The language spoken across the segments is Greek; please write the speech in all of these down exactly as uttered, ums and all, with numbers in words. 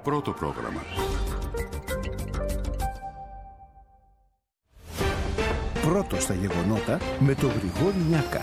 Πρώτο πρόγραμμα. Πρώτο στα γεγονότα με τον Γρηγόρη Νιάκα.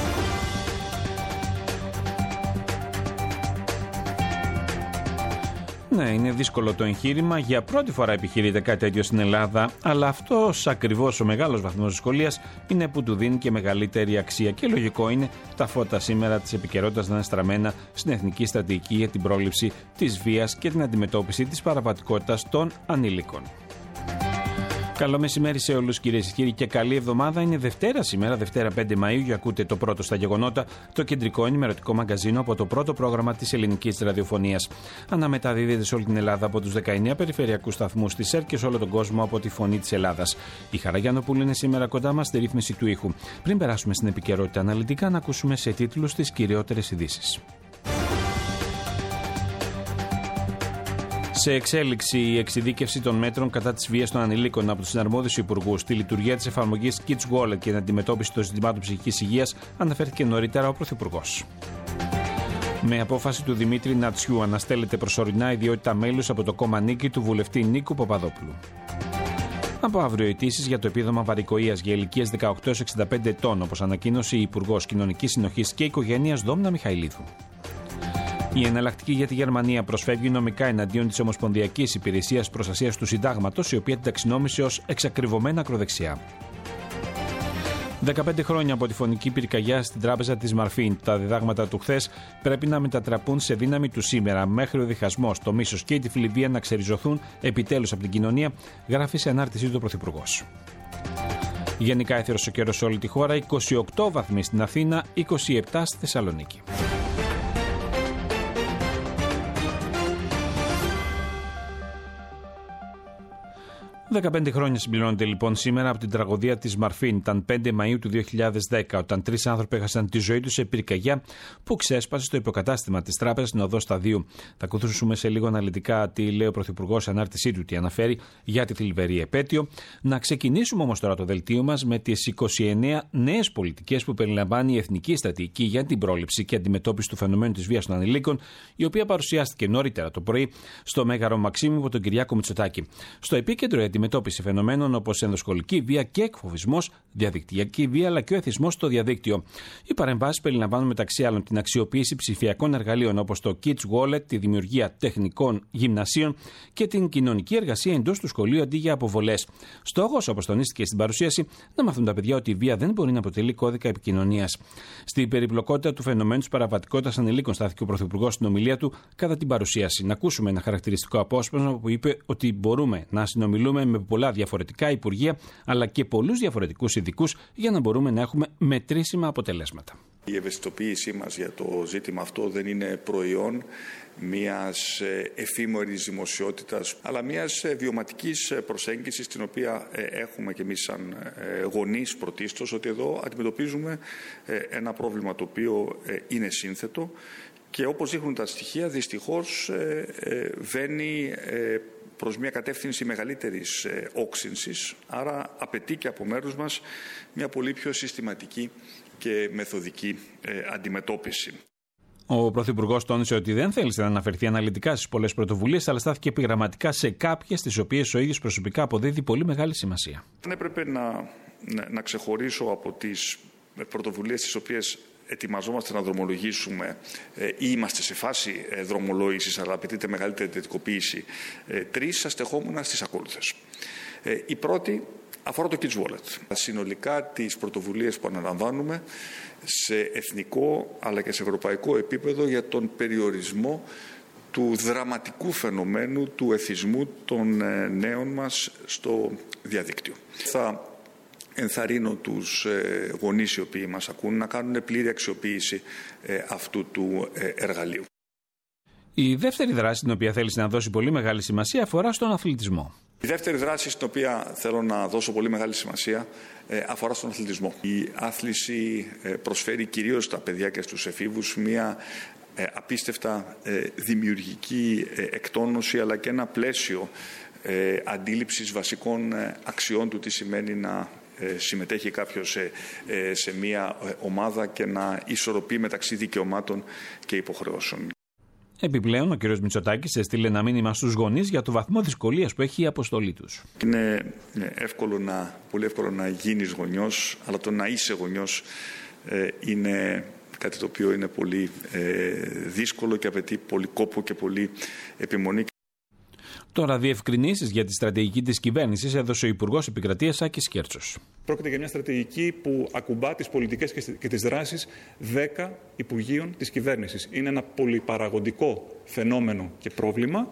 Ναι, είναι δύσκολο το εγχείρημα. Για πρώτη φορά επιχειρείται κάτι τέτοιο στην Ελλάδα, αλλά αυτός ακριβώς ο μεγάλος βαθμός δυσκολίας είναι που του δίνει και μεγαλύτερη αξία. Και λογικό είναι τα φώτα σήμερα της επικαιρότητας να είναι στραμμένα στην εθνική στρατηγική για την πρόληψη της βίας και την αντιμετώπιση της παραβατικότητας των ανηλίκων. Καλό μεσημέρι σε όλους, κυρίες και κύριοι, και καλή εβδομάδα. Είναι Δευτέρα σήμερα, Δευτέρα πέντε Μαΐου, και ακούτε το πρώτο στα γεγονότα, το κεντρικό ενημερωτικό μαγκαζίνο από το πρώτο πρόγραμμα της ελληνικής ραδιοφωνίας. Αναμεταδίδεται σε όλη την Ελλάδα από τους δεκαεννέα περιφερειακούς σταθμούς της ΕΡΤ και σε όλο τον κόσμο από τη Φωνή της Ελλάδας. Η Χαρά Γιαννοπούλου είναι σήμερα κοντά μας στη ρύθμιση του ήχου. Πριν περάσουμε στην επικαιρότητα αναλυτικά, να ακούσουμε σε τίτλους τις κυριότερες ειδήσεις. Σε εξέλιξη η εξειδίκευση των μέτρων κατά της βίας των ανηλίκων από τους συναρμόδιους υπουργούς, τη λειτουργία της εφαρμογής Kids Wallet και την αντιμετώπιση των ζητημάτων ψυχικής υγείας αναφέρθηκε νωρίτερα ο Πρωθυπουργός. Με απόφαση του Δημήτρη Νατσιού αναστέλλεται προσωρινά ιδιότητα μέλους από το κόμμα Νίκη του βουλευτή Νίκου Παπαδόπουλου. Από αύριο αιτήσεις για το επίδομα βαρικοείας για ηλικίες δεκαοκτώ έως εξήντα πέντε ετών, όπως ανακοίνωσε η Υπουργός Κοινωνικής Συνοχής και Οικογένειας Δόμνα Μιχαηλίδου. Η εναλλακτική για τη Γερμανία προσφεύγει νομικά εναντίον της Ομοσπονδιακής Υπηρεσίας Προστασίας του Συντάγματος, η οποία την ταξινόμησε ως εξακριβωμένα ακροδεξιά. δεκαπέντε χρόνια από τη φωνική πυρκαγιά στην τράπεζα της Μαρφίν. Τα διδάγματα του χθες πρέπει να μετατραπούν σε δύναμη του σήμερα, μέχρι ο διχασμός, το μίσος και η τυφλιβία να ξεριζωθούν επιτέλους από την κοινωνία, γράφει σε ανάρτησή του ο Πρωθυπουργός. Γενικά έθερος ο καιρός σε όλη τη χώρα, είκοσι οκτώ βαθμοί στην Αθήνα, είκοσι επτά στη Θεσσαλονίκη. δεκαπέντε χρόνια συμπληρώνεται λοιπόν σήμερα από την τραγωδία της Μαρφίν. Ήταν πέντε Μαΐου του δύο χιλιάδες δέκα, όταν τρεις άνθρωποι έχασαν τη ζωή τους σε πυρκαγιά που ξέσπασε στο υποκατάστημα της τράπεζας στην οδό Σταδίου. Θα ακούσουμε σε λίγο αναλυτικά τι λέει ο Πρωθυπουργός, ανάρτησή του, τι αναφέρει για τη θλιβερή επέτειο. Να ξεκινήσουμε όμως τώρα το δελτίο μας με τις είκοσι εννέα νέες πολιτικές που περιλαμβάνει η Εθνική Στρατηγική για την πρόληψη και αντιμετώπιση του φαινομένου της βίας των ανηλίκων, η οποία παρουσιάστηκε νωρίτερα το πρωί στο Μέγαρο Μαξίμου από τον Κυριάκο Μητσοτάκη. Στο επίκεντρο η αντιμετώπιση φαινομένων όπως ενδοσχολική βία και εκφοβισμός, διαδικτυακή βία αλλά και ο εθισμός στο διαδίκτυο. Οι παρεμβάσεις περιλαμβάνουν μεταξύ άλλων την αξιοποίηση ψηφιακών εργαλείων όπως το Kids Wallet, τη δημιουργία τεχνικών γυμνασίων και την κοινωνική εργασία εντός του σχολείου αντί για αποβολές. Στόχος, όπως τονίστηκε στην παρουσίαση, να μάθουν τα παιδιά ότι η βία δεν μπορεί να αποτελεί κώδικα επικοινωνίας. Στην περιπλοκότητα του φαινομένου της παραβατικότητας ανηλίκων, στάθηκε ο Πρωθυπουργός στην ομιλία του κατά την παρουσίαση. Να ακούσουμε ένα χαρακτηριστικό απόσπασμα που είπε ότι μπορούμε να συνομιλούμε με πολλά διαφορετικά υπουργεία αλλά και πολλούς διαφορετικούς ειδικούς για να μπορούμε να έχουμε μετρήσιμα αποτελέσματα. Η ευαισθητοποίησή μας για το ζήτημα αυτό δεν είναι προϊόν μιας εφήμερης δημοσιότητας, αλλά μιας βιωματικής προσέγγισης, την οποία έχουμε και εμείς σαν γονείς πρωτίστως, ότι εδώ αντιμετωπίζουμε ένα πρόβλημα το οποίο είναι σύνθετο και, όπως δείχνουν τα στοιχεία, δυστυχώς βαίνει προς μια κατεύθυνση μεγαλύτερης όξυνσης, άρα απαιτεί και από μέρους μας μια πολύ πιο συστηματική και μεθοδική αντιμετώπιση. Ο Πρωθυπουργός τόνισε ότι δεν θέλησε να αναφερθεί αναλυτικά στις πολλές πρωτοβουλίες, αλλά στάθηκε επιγραμματικά σε κάποιες, τις οποίες ο ίδιος προσωπικά αποδίδει πολύ μεγάλη σημασία. Δεν έπρεπε να, να, να ξεχωρίσω από τις πρωτοβουλίες τις οποίες ετοιμαζόμαστε να δρομολογήσουμε ή είμαστε σε φάση δρομολόγησης, αλλά απαιτείται μεγαλύτερη εντατικοποίηση. Τρεις αστεχόμουνα στις ακόλουθες. Η πρώτη αφορά το Kids Wallet. Συνολικά τις πρωτοβουλίες που αναλαμβάνουμε σε εθνικό αλλά και σε ευρωπαϊκό επίπεδο για τον περιορισμό του δραματικού φαινομένου του εθισμού των νέων μας στο διαδίκτυο. Θα ενθαρρύνω τους γονείς οι οποίοι μας ακούν να κάνουν πλήρη αξιοποίηση αυτού του εργαλείου. Η δεύτερη δράση, την οποία θέλει να δώσει πολύ μεγάλη σημασία, αφορά στον αθλητισμό. Η δεύτερη δράση, στην οποία θέλω να δώσω πολύ μεγάλη σημασία, αφορά στον αθλητισμό. Η άθληση προσφέρει κυρίως στα παιδιά και στους εφήβους μια απίστευτα δημιουργική εκτόνωση, αλλά και ένα πλαίσιο αντίληψης βασικών αξιών του τι σημαίνει να συμμετέχει κάποιος σε, σε μια ομάδα και να ισορροπεί μεταξύ δικαιωμάτων και υποχρεώσεων. Επιπλέον, ο κ. Μητσοτάκης έστειλε ένα μήνυμα στους γονείς για το βαθμό δυσκολίας που έχει η αποστολή τους. Είναι εύκολο να, πολύ εύκολο να γίνεις γονιός, αλλά το να είσαι γονιός ε, είναι κάτι το οποίο είναι πολύ ε, δύσκολο και απαιτεί πολύ κόπο και πολύ επιμονή. Τώρα, διευκρινήσεις για τη στρατηγική της κυβέρνησης έδωσε ο Υπουργός Επικρατείας Άκης Κέρτσος. Πρόκειται για μια στρατηγική που ακουμπά τις πολιτικές και τις δράσεις δέκα Υπουργείων της κυβέρνησης. Είναι ένα πολυπαραγοντικό φαινόμενο και πρόβλημα.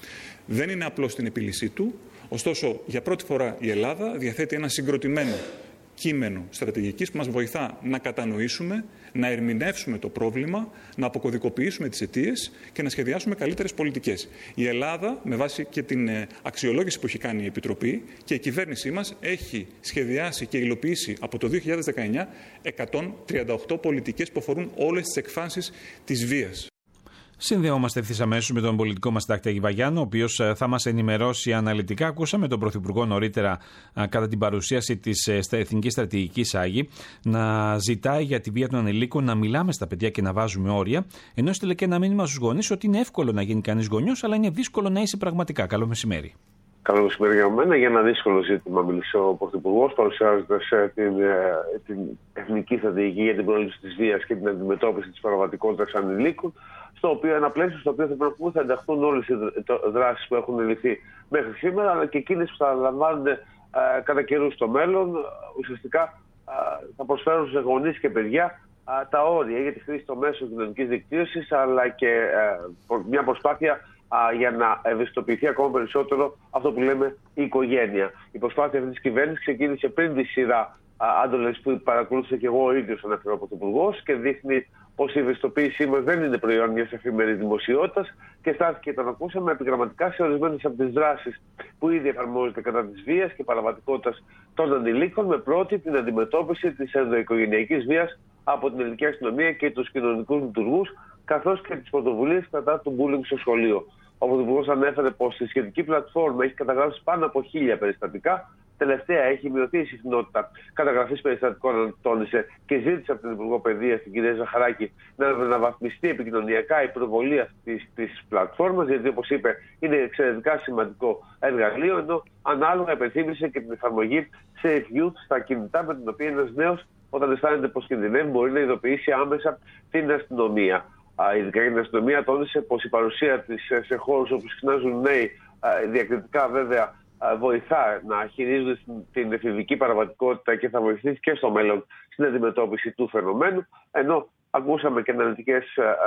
Δεν είναι απλώς στην επίλυσή του. Ωστόσο, για πρώτη φορά η Ελλάδα διαθέτει ένα συγκροτημένο κείμενο στρατηγικής που μας βοηθά να κατανοήσουμε, να ερμηνεύσουμε το πρόβλημα, να αποκωδικοποιήσουμε τις αιτίες και να σχεδιάσουμε καλύτερες πολιτικές. Η Ελλάδα, με βάση και την αξιολόγηση που έχει κάνει η Επιτροπή και η κυβέρνησή μας, έχει σχεδιάσει και υλοποιήσει από το δύο χιλιάδες δεκαεννιά εκατόν τριάντα οκτώ πολιτικές που αφορούν όλες τις εκφάνσεις της βίας. Συνδεόμαστε ευθύς αμέσως με τον πολιτικό μας συντάκτη Άκη Βαγιάννου, ο οποίος θα μας ενημερώσει αναλυτικά. Ακούσαμε τον Πρωθυπουργό νωρίτερα, κατά την παρουσίαση της Εθνικής Στρατηγικής Άγη, να ζητάει για τη βία των ανηλίκων, να μιλάμε στα παιδιά και να βάζουμε όρια. Ενώ έστειλε και ένα μήνυμα στους γονείς ότι είναι εύκολο να γίνει κανείς γονιός, αλλά είναι δύσκολο να είσαι πραγματικά. Καλό μεσημέρι. Καλό μεσημέρι για μένα. Για ένα δύσκολο ζήτημα μίλησε ο Πρωθυπουργός, παρουσιάζοντας την, την Εθνική Στρατηγική για την πρόληψη της βίας και την αντιμετώπιση της παραβατικότητας ανηλίκων, στο οποίο ένα πλαίσιο στο οποίο θα, θα ενταχθούν όλες οι δράσεις που έχουν ληφθεί μέχρι σήμερα, αλλά και εκείνες που θα λαμβάνονται ε, κατά καιρού στο μέλλον. Ουσιαστικά ε, θα προσφέρουν σε γονείς και παιδιά ε, τα όρια για τη χρήση των μέσων κοινωνικής δικτύωσης, αλλά και ε, μια προσπάθεια για να ευαισθητοποιηθεί ακόμα περισσότερο αυτό που λέμε η οικογένεια. Η προσπάθεια αυτή της κυβέρνησης ξεκίνησε πριν τη σειρά άντολες που παρακολούθησα και εγώ ο ίδιος σαν αναφέρω Πρωθυπουργός και δείχνει πως η ευαισθητοποίησή μας δεν είναι προϊόν μιας εφημερής δημοσιότητας και στάθηκε, τον ακούσαμε, επιγραμματικά σε ορισμένες από τις δράσεις που ήδη εφαρμόζεται κατά της βίας και παραβατικότητας των ανηλίκων, με πρώτη την αντιμετώπιση της ενδοοικογενειακής βίας από την ελληνική αστυνομία και τους κοινωνικούς λειτουργούς, καθώς και τις πρωτοβουλίες κατά του bullying στο σχολείο. Ο Πρωθυπουργός ανέφερε πως η σχετική πλατφόρμα έχει καταγράψει πάνω από χίλια περιστατικά. Τελευταία έχει μειωθεί η συχνότητα καταγραφής περιστατικών, τόνισε, και ζήτησε από την Υπουργό Παιδείας, την κυρία Ζαχαράκη, να αναβαθμιστεί επικοινωνιακά η προβολή αυτής της πλατφόρμας, γιατί, όπως είπε, είναι εξαιρετικά σημαντικό εργαλείο, ενώ ανάλογα υπενθύμησε και την εφαρμογή Safe Youth στα κινητά, με την οποία ένας νέος, όταν αισθάνεται πως κινδυνεύει, μπορεί να ειδοποιήσει άμεσα την αστυνομία. Ειδικά για την αστυνομία, τόνισε πως η παρουσία της σε χώρους όπου συχνάζουν νέοι, διακριτικά βέβαια, βοηθά να χειρίζονται την εφηβική παραβατικότητα και θα βοηθήσει και στο μέλλον στην αντιμετώπιση του φαινομένου. Ενώ ακούσαμε και αναλυτικές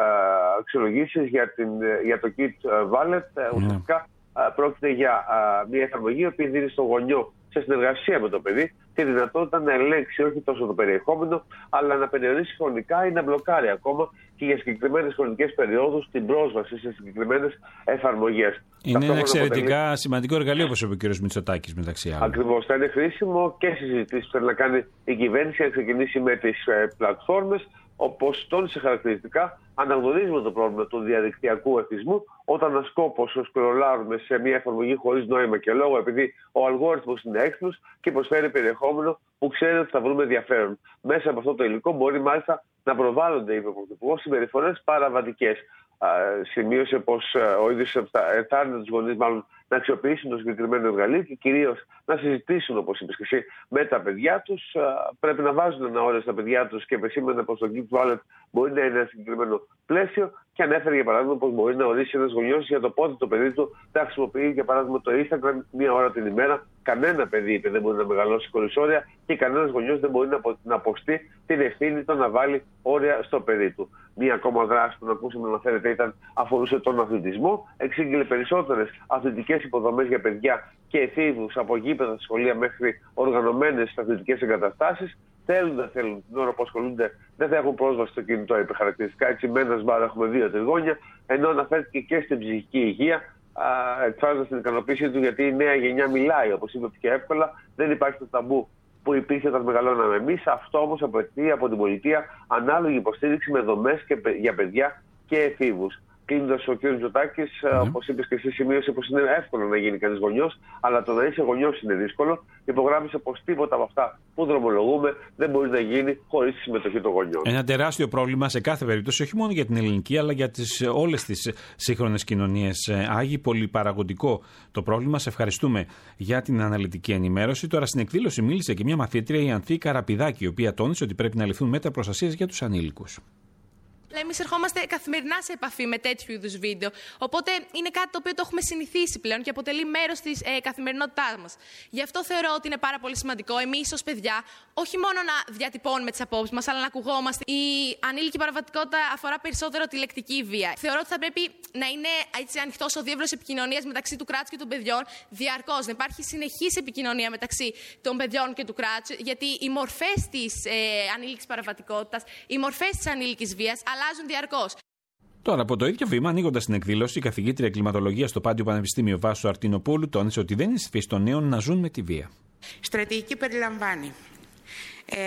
αξιολογήσεις για, για το Kit Wallet. Ουσιαστικά πρόκειται για μια εφαρμογή που δίνει στο γονιό, σε συνεργασία με το παιδί, τη δυνατότητα να ελέγξει όχι τόσο το περιεχόμενο, αλλά να περιορίσει χρονικά ή να μπλοκάρει ακόμα και για συγκεκριμένες χρονικές περιόδους την πρόσβαση σε συγκεκριμένες εφαρμογές. Είναι ένα εξαιρετικά αποτελεί... σημαντικό εργαλείο, όπως είπε ο κ. Μητσοτάκης, μεταξύ άλλων. Ακριβώς. Θα είναι χρήσιμο και συζητήσεις που θέλει να κάνει η κυβέρνηση, να ξεκινήσει με τις ε, πλατφόρμες. Όπως τόνισε χαρακτηριστικά, αναγνωρίζουμε το πρόβλημα του διαδικτυακού εθισμού, όταν ένα σκόπος σκρολάρουμε σε μια εφαρμογή χωρίς νόημα και λόγο, επειδή ο αλγόριθμος είναι έξυπνος και προσφέρει περιεχόμενο που ξέρει ότι θα βρούμε ενδιαφέρον. Μέσα από αυτό το υλικό μπορεί μάλιστα να προβάλλονται, είπε ο Πρωθυπουργός, συμπεριφορές παραβατικές. Σημείωσε πως ο ίδιος ενθάρρυνε τους γονείς μάλλον να αξιοποιήσουν το συγκεκριμένο εργαλείο και κυρίως να συζητήσουν, όπως είπες και εσύ, με τα παιδιά τους. Πρέπει να βάζουν ένα όριο στα παιδιά τους και επεσήμανε πως το Kit Wallet μπορεί να είναι ένα συγκεκριμένο πλαίσιο και ανέφερε για παράδειγμα πως μπορεί να ορίσει ένας γονιός για το πότε το παιδί του θα χρησιμοποιεί για παράδειγμα το Instagram μία ώρα την ημέρα. Κανένα παιδί, είπε, δεν μπορεί να μεγαλώσει χωρίς όρια και κανένας γονιός δεν μπορεί να αποστεί την ευθύνη του να βάλει όρια στο παιδί του. Μία ακόμα δράση που να ακούσαμε να αναφέρεται ήταν αφορούσε τον αθλητισμό. Εξήγηλε περισσότερες αθλητικές υποδομές για παιδιά και εφήβους από γήπεδα, σχολεία μέχρι οργανωμένες αθλητικές εγκαταστάσεις. Θέλουν, δεν θέλουν, την ώρα που ασχολούνται δεν θα έχουν πρόσβαση στο κινητό, είπε χαρακτηριστικά. Έτσι, με ένα σμπάρο έχουμε δύο τριγώνια, ενώ αναφέρθηκε και στην ψυχική υγεία, εκφράζοντας την ικανοποίησή του γιατί η νέα γενιά μιλάει, όπως είπε πιο εύκολα. Δεν υπάρχει το ταμπού που υπήρχε όταν μεγαλώναμε εμείς. Αυτό όμως απαιτεί από την πολιτεία ανάλογη υποστήριξη με δομές και για παιδιά και εφήβους. κλείνοντας, ο κ. Μητσοτάκης, mm-hmm. όπως είπες και εσύ, σημείωσε πως είναι εύκολο να γίνει κανείς γονιός, αλλά το να είσαι γονιός είναι δύσκολο. Υπογράμμισε πως τίποτα από αυτά που δρομολογούμε δεν μπορεί να γίνει χωρίς τη συμμετοχή των γονιών. Ένα τεράστιο πρόβλημα σε κάθε περίπτωση, όχι μόνο για την ελληνική, αλλά για τις, όλες τις σύγχρονες κοινωνίες. Άγιοι, πολύ παραγωγικό το πρόβλημα. Σε ευχαριστούμε για την αναλυτική ενημέρωση. Τώρα, στην εκδήλωση μίλησε και μια μαθήτρια, η Ανθή Καραπηδάκη, η οποία τόνισε ότι πρέπει να ληφθούν μέτρα προστασίας για τους ανήλικους. Εμείς ερχόμαστε καθημερινά σε επαφή με τέτοιου είδους βίντεο. Οπότε είναι κάτι το οποίο το έχουμε συνηθίσει πλέον και αποτελεί μέρος της ε, καθημερινότητάς μας. Γι' αυτό θεωρώ ότι είναι πάρα πολύ σημαντικό εμείς ως παιδιά όχι μόνο να διατυπώνουμε τις απόψεις μας, αλλά να ακουγόμαστε. Η ανήλικη παραβατικότητα αφορά περισσότερο τη λεκτική βία. Θεωρώ ότι θα πρέπει να είναι ανοιχτός ο διάβλος επικοινωνίας μεταξύ του κράτους και των παιδιών διαρκώς. Να υπάρχει συνεχής επικοινωνία μεταξύ των παιδιών και του κράτους, γιατί οι μορφές της ε, ανήλικης παραβατικότητας, οι μορφές της ανήλικης βίας αλλάζουν διαρκώς. Τώρα, από το ίδιο βήμα, ανοίγοντας την εκδήλωση, η καθηγήτρια κλιματολογίας στο Πάντιο Πανεπιστήμιο Βάσου Αρτινοπούλου τόνισε ότι δεν είναι στη φύση των νέων να ζουν με τη βία. Η στρατηγική περιλαμβάνει ε,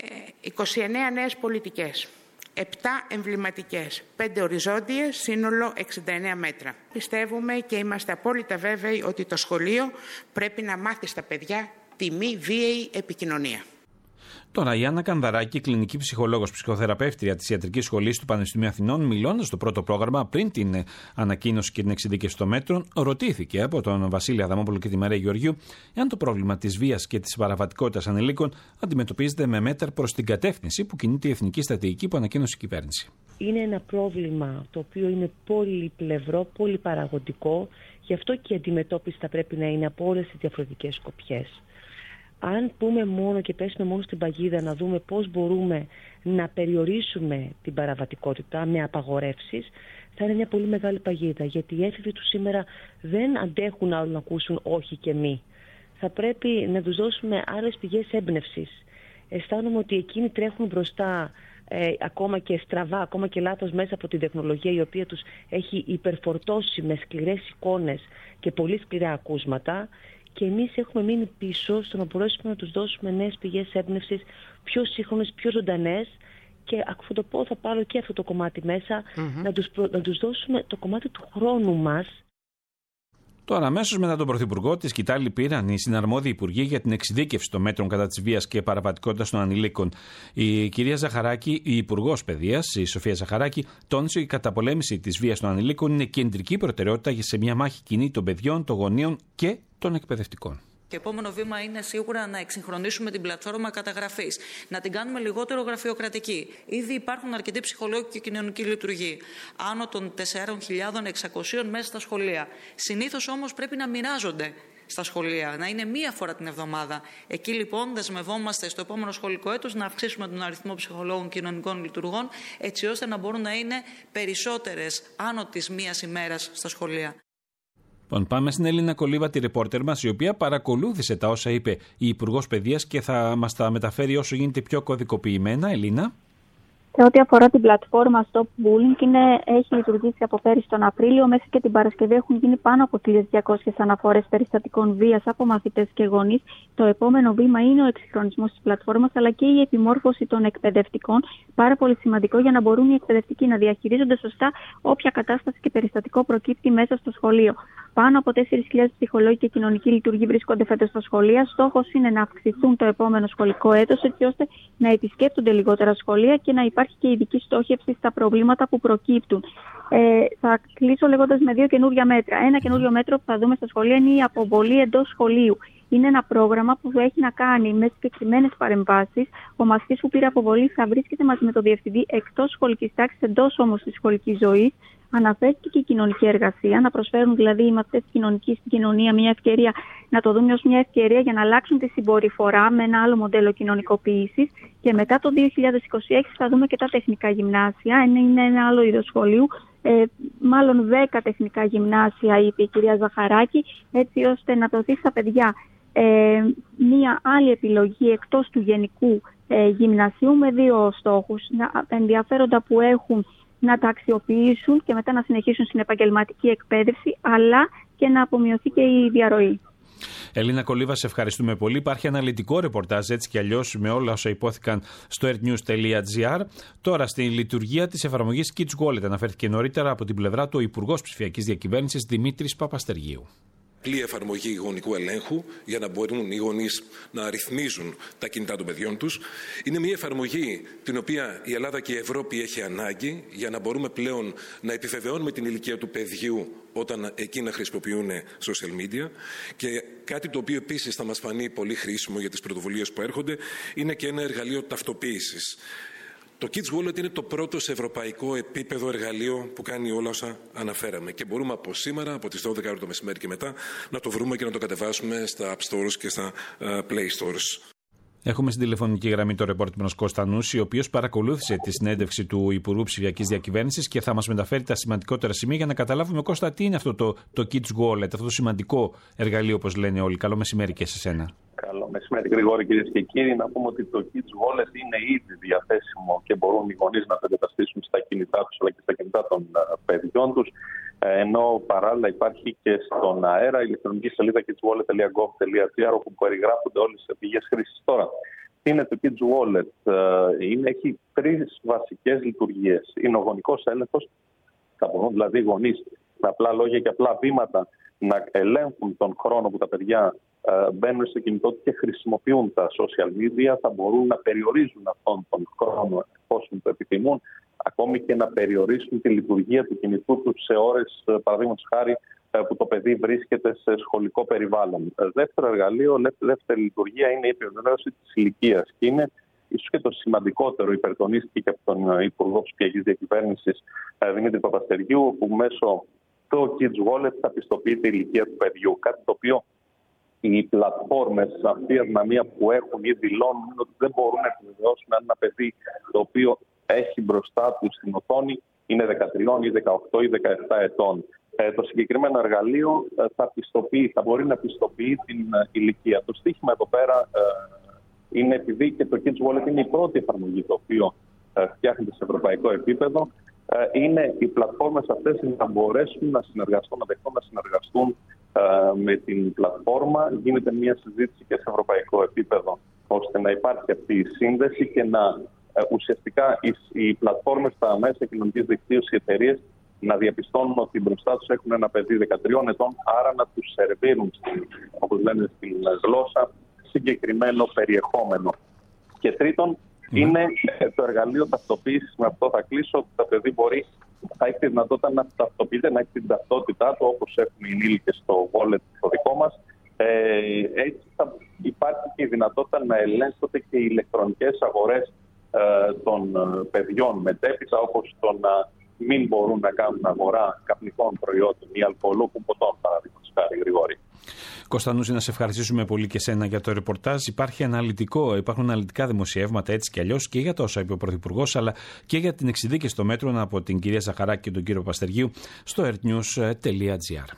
είκοσι εννέα νέες πολιτικές, επτά εμβληματικές, πέντε οριζόντιες, σύνολο εξήντα εννέα μέτρα. Πιστεύουμε και είμαστε απόλυτα βέβαιοι ότι το σχολείο πρέπει να μάθει στα παιδιά τη μη βίαιη επικοινωνία. Τώρα, η Άννα Κανδαράκη, κλινική ψυχολόγος, ψυχοθεραπεύτρια της Ιατρικής Σχολής του Πανεπιστημίου Αθηνών, μιλώντας στο πρώτο πρόγραμμα πριν την ανακοίνωση και την εξειδίκευση των μέτρων, ρωτήθηκε από τον Βασίλη Αδαμόπουλο και τη Μαρία Γεωργίου εάν το πρόβλημα της βίας και της παραβατικότητας ανηλίκων αντιμετωπίζεται με μέτρα προς την κατεύθυνση που κινείται η εθνική στρατηγική που ανακοίνωσε η κυβέρνηση. Είναι ένα πρόβλημα το οποίο είναι πολυπλευρό, πολυπαραγωγικό, γι' αυτό και η αντιμετώπιση θα πρέπει να είναι από όλες τις διαφορετικές σκοπιές. Αν πούμε μόνο και πέσουμε μόνο στην παγίδα να δούμε πώς μπορούμε να περιορίσουμε την παραβατικότητα με απαγορεύσεις, θα είναι μια πολύ μεγάλη παγίδα, γιατί οι έφηβοι του σήμερα δεν αντέχουν άλλο να ακούσουν όχι και μη. Θα πρέπει να τους δώσουμε άλλες πηγές έμπνευσης. Αισθάνομαι ότι εκείνοι τρέχουν μπροστά ε, ακόμα και στραβά, ακόμα και λάθος μέσα από την τεχνολογία, η οποία τους έχει υπερφορτώσει με σκληρές εικόνες και πολύ σκληρά ακούσματα. Και εμείς έχουμε μείνει πίσω στο να μπορέσουμε να τους δώσουμε νέες πηγές έμπνευσης, πιο σύγχρονες, πιο ζωντανές. Και αφού το πω, θα πάρω και αυτό το κομμάτι μέσα, mm-hmm. να, τους προ... να τους δώσουμε το κομμάτι του χρόνου μας. Τώρα, αμέσως μετά τον Πρωθυπουργό, τη σκητάλη πήραν οι συναρμόδιοι υπουργοί για την εξειδίκευση των μέτρων κατά της βίας και παραβατικότητας των ανηλίκων. Η κυρία Ζαχαράκη, η Υπουργός Παιδείας, η Σοφία Ζαχαράκη, τόνισε ότι η καταπολέμηση της βίας των ανηλίκων είναι κεντρική προτεραιότητα σε μια μάχη κοινή των παιδιών, των γονείων και των εκπαιδευτικών. Το επόμενο βήμα είναι σίγουρα να εξυγχρονίσουμε την πλατφόρμα καταγραφής, να την κάνουμε λιγότερο γραφειοκρατική. Ήδη υπάρχουν αρκετοί ψυχολόγοι και κοινωνική λειτουργοί, άνω των τεσσάρων χιλιάδων εξακοσίων μέσα στα σχολεία. Συνήθως όμως πρέπει να μοιράζονται στα σχολεία, να είναι μία φορά την εβδομάδα. Εκεί λοιπόν δεσμευόμαστε στο επόμενο σχολικό έτος να αυξήσουμε τον αριθμό ψυχολόγων και κοινωνικών λειτουργών, έτσι ώστε να μπορούν να είναι περισσότερες άνω της μίας ημέρας στα σχολεία. Λοιπόν, πάμε στην Έλληνα Κολίβα, τη ρεπόρτερ μας, η οποία παρακολούθησε τα όσα είπε η Υπουργός Παιδείας και θα μας τα μεταφέρει όσο γίνεται πιο κωδικοποιημένα. Ελίνα. Σε ό,τι αφορά την πλατφόρμα Stop Bullying, είναι, έχει λειτουργήσει από πέρυσι τον Απρίλιο. Μέχρι και την Παρασκευή έχουν γίνει πάνω από χίλιες διακόσιες αναφορές περιστατικών βίας από μαθητές και γονείς. Το επόμενο βήμα είναι ο εξυγχρονισμός της πλατφόρμας, αλλά και η επιμόρφωση των εκπαιδευτικών. Πάρα πολύ σημαντικό για να μπορούν οι εκπαιδευτικοί να διαχειρίζονται σωστά όποια κατάσταση και περιστατικό προκύπτει μέσα στο σχολείο. Πάνω από τέσσερις χιλιάδες ψυχολόγοι και κοινωνικοί λειτουργοί βρίσκονται φέτος στα σχολεία. Στόχος είναι να αυξηθούν το επόμενο σχολικό έτος, έτσι ώστε να επισκέπτονται λιγότερα σχολεία και να υπάρχει και ειδική στόχευση στα προβλήματα που προκύπτουν. Ε, θα κλείσω λέγοντας με δύο καινούργια μέτρα. Ένα καινούριο μέτρο που θα δούμε στα σχολεία είναι η αποβολή εντός σχολείου. Είναι ένα πρόγραμμα που έχει να κάνει με συγκεκριμένες παρεμβάσεις. Ο μαθητής που πήρε αποβολή θα βρίσκεται μαζί με τον διευθυντή εκτός σχολικής τάξης, εντός όμως της σχολικής ζωής. Αναφέρθηκε και η κοινωνική εργασία, να προσφέρουν δηλαδή οι μαθητές της κοινωνικής στην κοινωνία μια ευκαιρία, να το δούμε ως μια ευκαιρία για να αλλάξουν τη συμπεριφορά με ένα άλλο μοντέλο κοινωνικοποίησης. Και μετά το δύο χιλιάδες είκοσι έξι θα δούμε και τα τεχνικά γυμνάσια. Είναι ένα άλλο είδος σχολείου. Ε, μάλλον δέκα τεχνικά γυμνάσια, είπε η κυρία Ζαχαράκη, έτσι ώστε να δοθεί στα παιδιά ε, μία άλλη επιλογή εκτός του γενικού ε, γυμνασίου με δύο στόχους. Να, ενδιαφέροντα που έχουν να τα αξιοποιήσουν και μετά να συνεχίσουν στην επαγγελματική εκπαίδευση, αλλά και να απομειωθεί και η διαρροή. Ελίνα Κολίβα, σε ευχαριστούμε πολύ. Υπάρχει αναλυτικό ρεπορτάζ έτσι κι αλλιώς με όλα όσα υπόθηκαν στο earthnews τελεία gr. Τώρα, στη λειτουργία της εφαρμογής Kids Wallet αναφέρθηκε νωρίτερα από την πλευρά του ο Υπουργός Ψηφιακής Διακυβέρνησης Δημήτρης Παπαστεργίου. Πλήρη εφαρμογή γονικού ελέγχου για να μπορούν οι γονείς να ρυθμίζουν τα κινητά των παιδιών τους. Είναι μια εφαρμογή την οποία η Ελλάδα και η Ευρώπη έχει ανάγκη για να μπορούμε πλέον να επιβεβαιώνουμε την ηλικία του παιδιού όταν εκείνα χρησιμοποιούν social media. Και κάτι το οποίο επίσης θα μας φανεί πολύ χρήσιμο για τις πρωτοβουλίες που έρχονται είναι και ένα εργαλείο ταυτοποίησης. Το Kids Wallet είναι το πρώτο σε ευρωπαϊκό επίπεδο εργαλείο που κάνει όλα όσα αναφέραμε και μπορούμε από σήμερα, από τις δώδεκα ώρα το μεσημέρι και μετά, να το βρούμε και να το κατεβάσουμε στα App Stores και στα uh, Play Stores. Έχουμε στην τηλεφωνική γραμμή το ρεπόρτερ μας Κώστα Νούση, ο οποίος παρακολούθησε τη συνέντευξη του Υπουργού Ψηφιακής Διακυβέρνησης και θα μας μεταφέρει τα σημαντικότερα σημεία για να καταλάβουμε, Κώστα, τι είναι αυτό το, το Kids Wallet, αυτό το σημαντικό εργαλείο, όπως λένε όλοι. Καλό μεσημέρι και σε σένα. Καλό μεσημέρι, Γρηγόρη, κυρίες και κύριοι. Να πούμε ότι το Kids Wallet είναι ήδη διαθέσιμο και μπορούν οι γονείς να το εγκαταστήσουν στα κινητά τους αλλά και στα κινητά των παιδιών τους. Ενώ παράλληλα υπάρχει και στον αέρα η ηλεκτρονική σελίδα kids wallet τελεία gov τελεία gr όπου περιγράφονται όλες τις πηγές χρήσης. Τώρα, τι είναι το Kids Wallet? Είναι, έχει τρεις βασικές λειτουργίες. Είναι ο γονικός έλεγχος. Θα μπορούν δηλαδή οι γονείς με απλά λόγια και απλά βήματα να ελέγχουν τον χρόνο που τα παιδιά μπαίνουν στο κινητό και χρησιμοποιούν τα social media. Θα μπορούν να περιορίζουν αυτόν τον χρόνο εφόσον το επιθυμούν, ακόμη και να περιορίσουν τη λειτουργία του κινητού του σε ώρες, παραδείγματος χάρη, που το παιδί βρίσκεται σε σχολικό περιβάλλον. Δεύτερο εργαλείο, δεύτερη λειτουργία είναι η επιβεβαίωση της ηλικίας. Και είναι ίσως και το σημαντικότερο, υπερτονίστηκε από τον Υπουργό Ψηφιακής Διακυβέρνησης Δημήτρη Παπαστεργίου, που μέσω το Kids Wallet θα πιστοποιείται η ηλικία του παιδιού. Κάτι το οποίο οι πλατφόρμες αυτή η αδυναμία που έχουν ή δηλώνουν ότι δεν μπορούν να επιβεβαιώσουν αν ένα παιδί το οποίο έχει μπροστά του στην οθόνη είναι δεκατρία ή δεκαοκτώ ή δεκαεπτά ετών. Ε, το συγκεκριμένο εργαλείο ε, θα, πιστοποιεί, θα μπορεί να πιστοποιεί την ε, ηλικία. Το στίχημα εδώ πέρα ε, είναι επειδή και το Kids Wallet είναι η πρώτη εφαρμογή το οποίο ε, φτιάχνεται σε ευρωπαϊκό επίπεδο. Ε, είναι οι πλατφόρμες αυτές να μπορέσουν να συνεργαστούν, να δεχτούν να συνεργαστούν ε, με την πλατφόρμα. Γίνεται μια συζήτηση και σε ευρωπαϊκό επίπεδο ώστε να υπάρχει αυτή η σύνδεση και να ε, ουσιαστικά οι, οι πλατφόρμες, τα μέσα κοινωνικής δικτύωσης, οι εταιρείες να διαπιστώνουν ότι μπροστά τους έχουν ένα παιδί δεκατριών ετών, άρα να τους σερβίρουν, όπως λένε στην γλώσσα, συγκεκριμένο περιεχόμενο. Και τρίτον, mm. είναι το εργαλείο ταυτοποίησης. Με αυτό θα κλείσω, ότι το παιδί μπορεί, θα έχει τη δυνατότητα να ταυτοποιείται, να έχει την ταυτότητά του, όπως έχουν οι ενήλικες στο wallet το δικό μας. Ε, έτσι θα υπάρχει και η δυνατότητα να ελέγχονται και οι ηλεκτρονικές αγορές ε, των παιδιών μετέπειτα, όπως το να μην μπορούν να κάνουν αγορά καπνικών προϊόντων ή αλκοολούχων ποτών, παραδείγματος χάρη, Γρηγόρη. Κώστα Νούση, να σε ευχαριστήσουμε πολύ και σένα για το ρεπορτάζ. Υπάρχει αναλυτικό, υπάρχουν αναλυτικά δημοσιεύματα έτσι κι αλλιώς και για το όσα είπε ο Πρωθυπουργός, αλλά και για την εξειδίκευση των μέτρων από την κυρία Ζαχαράκη και τον κύριο Παπαστεργίου στο earthnews τελεία gr.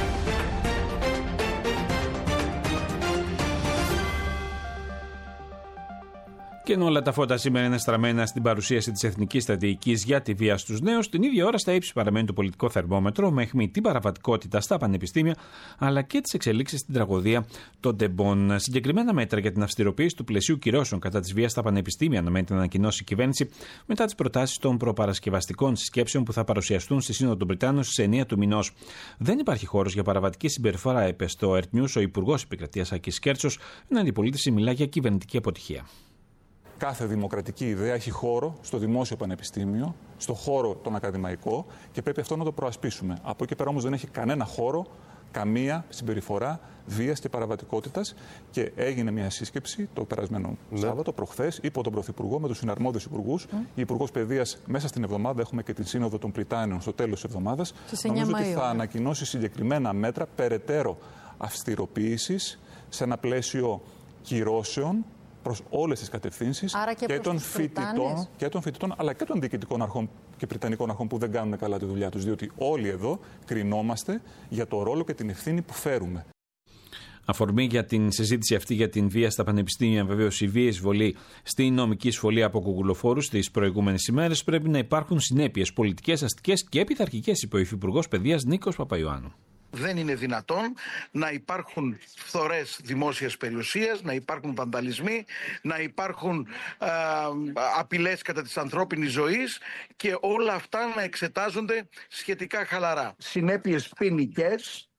Και ενώ όλα τα φώτα σήμερα είναι στραμμένα στην παρουσίαση της Εθνικής Στρατηγικής για τη βία στους νέους, την ίδια ώρα στα ύψη παραμένει το πολιτικό θερμόμετρο με αιχμή την παραβατικότητα στα πανεπιστήμια αλλά και τις εξελίξεις στην τραγωδία των τεμπών. Συγκεκριμένα μέτρα για την αυστηροποίηση του πλαισίου κυρώσεων κατά της βίας στα πανεπιστήμια αναμένεται να ανακοινώσει η κυβέρνηση μετά τις προτάσεις των προπαρασκευαστικών συσκέψεων που θα παρουσιαστούν στη Σύνοδο των Βρυτάνων στις εννέα του μηνός. Δεν υπάρχει χώρος για παραβατική συμπεριφορά, είπε στο earthnews ο Υπουργός Επικρατείας Άκης Κέρτσος, ενώ η αντιπολίτευση μιλά για κυβερνητική αποτυχία. Κάθε δημοκρατική ιδέα έχει χώρο στο δημόσιο πανεπιστήμιο, στο χώρο τον ακαδημαϊκό και πρέπει αυτό να το προασπίσουμε. Από εκεί πέρα όμως δεν έχει κανένα χώρο, καμία συμπεριφορά βίας και παραβατικότητας και έγινε μια σύσκεψη το περασμένο ναι. Σάββατο, προχθές, υπό τον Πρωθυπουργό με τους συναρμόδιους υπουργούς. Mm. Η Υπουργός Παιδείας μέσα στην εβδομάδα, έχουμε και την Σύνοδο των Πριτάνεων στο τέλος της εβδομάδας. Νομίζω ότι θα ανακοινώσει συγκεκριμένα μέτρα περαιτέρω αυστηροποίησης σε ένα πλαίσιο κυρώσεων προς όλες τις κατευθύνσεις και, και, των φοιτητών, και των φοιτητών αλλά και των διοικητικών αρχών και πριτανικών αρχών που δεν κάνουν καλά τη δουλειά τους, διότι όλοι εδώ κρινόμαστε για το ρόλο και την ευθύνη που φέρουμε. Αφορμή για την συζήτηση αυτή για την βία στα πανεπιστήμια, βεβαίως η βία εισβολή στη νομική σχολή από κουκουλοφόρους τις προηγούμενες ημέρες, πρέπει να υπάρχουν συνέπειες πολιτικές, αστικές και πειθαρχικές, είπε ο Υφυπουργός Παιδείας Νίκος Παπαϊωάννου. Δεν είναι δυνατόν να υπάρχουν φθορές δημόσιας περιουσίας, να υπάρχουν βανταλισμοί, να υπάρχουν α, απειλές κατά της ανθρώπινης ζωής και όλα αυτά να εξετάζονται σχετικά χαλαρά. Συνέπειες ποινικές,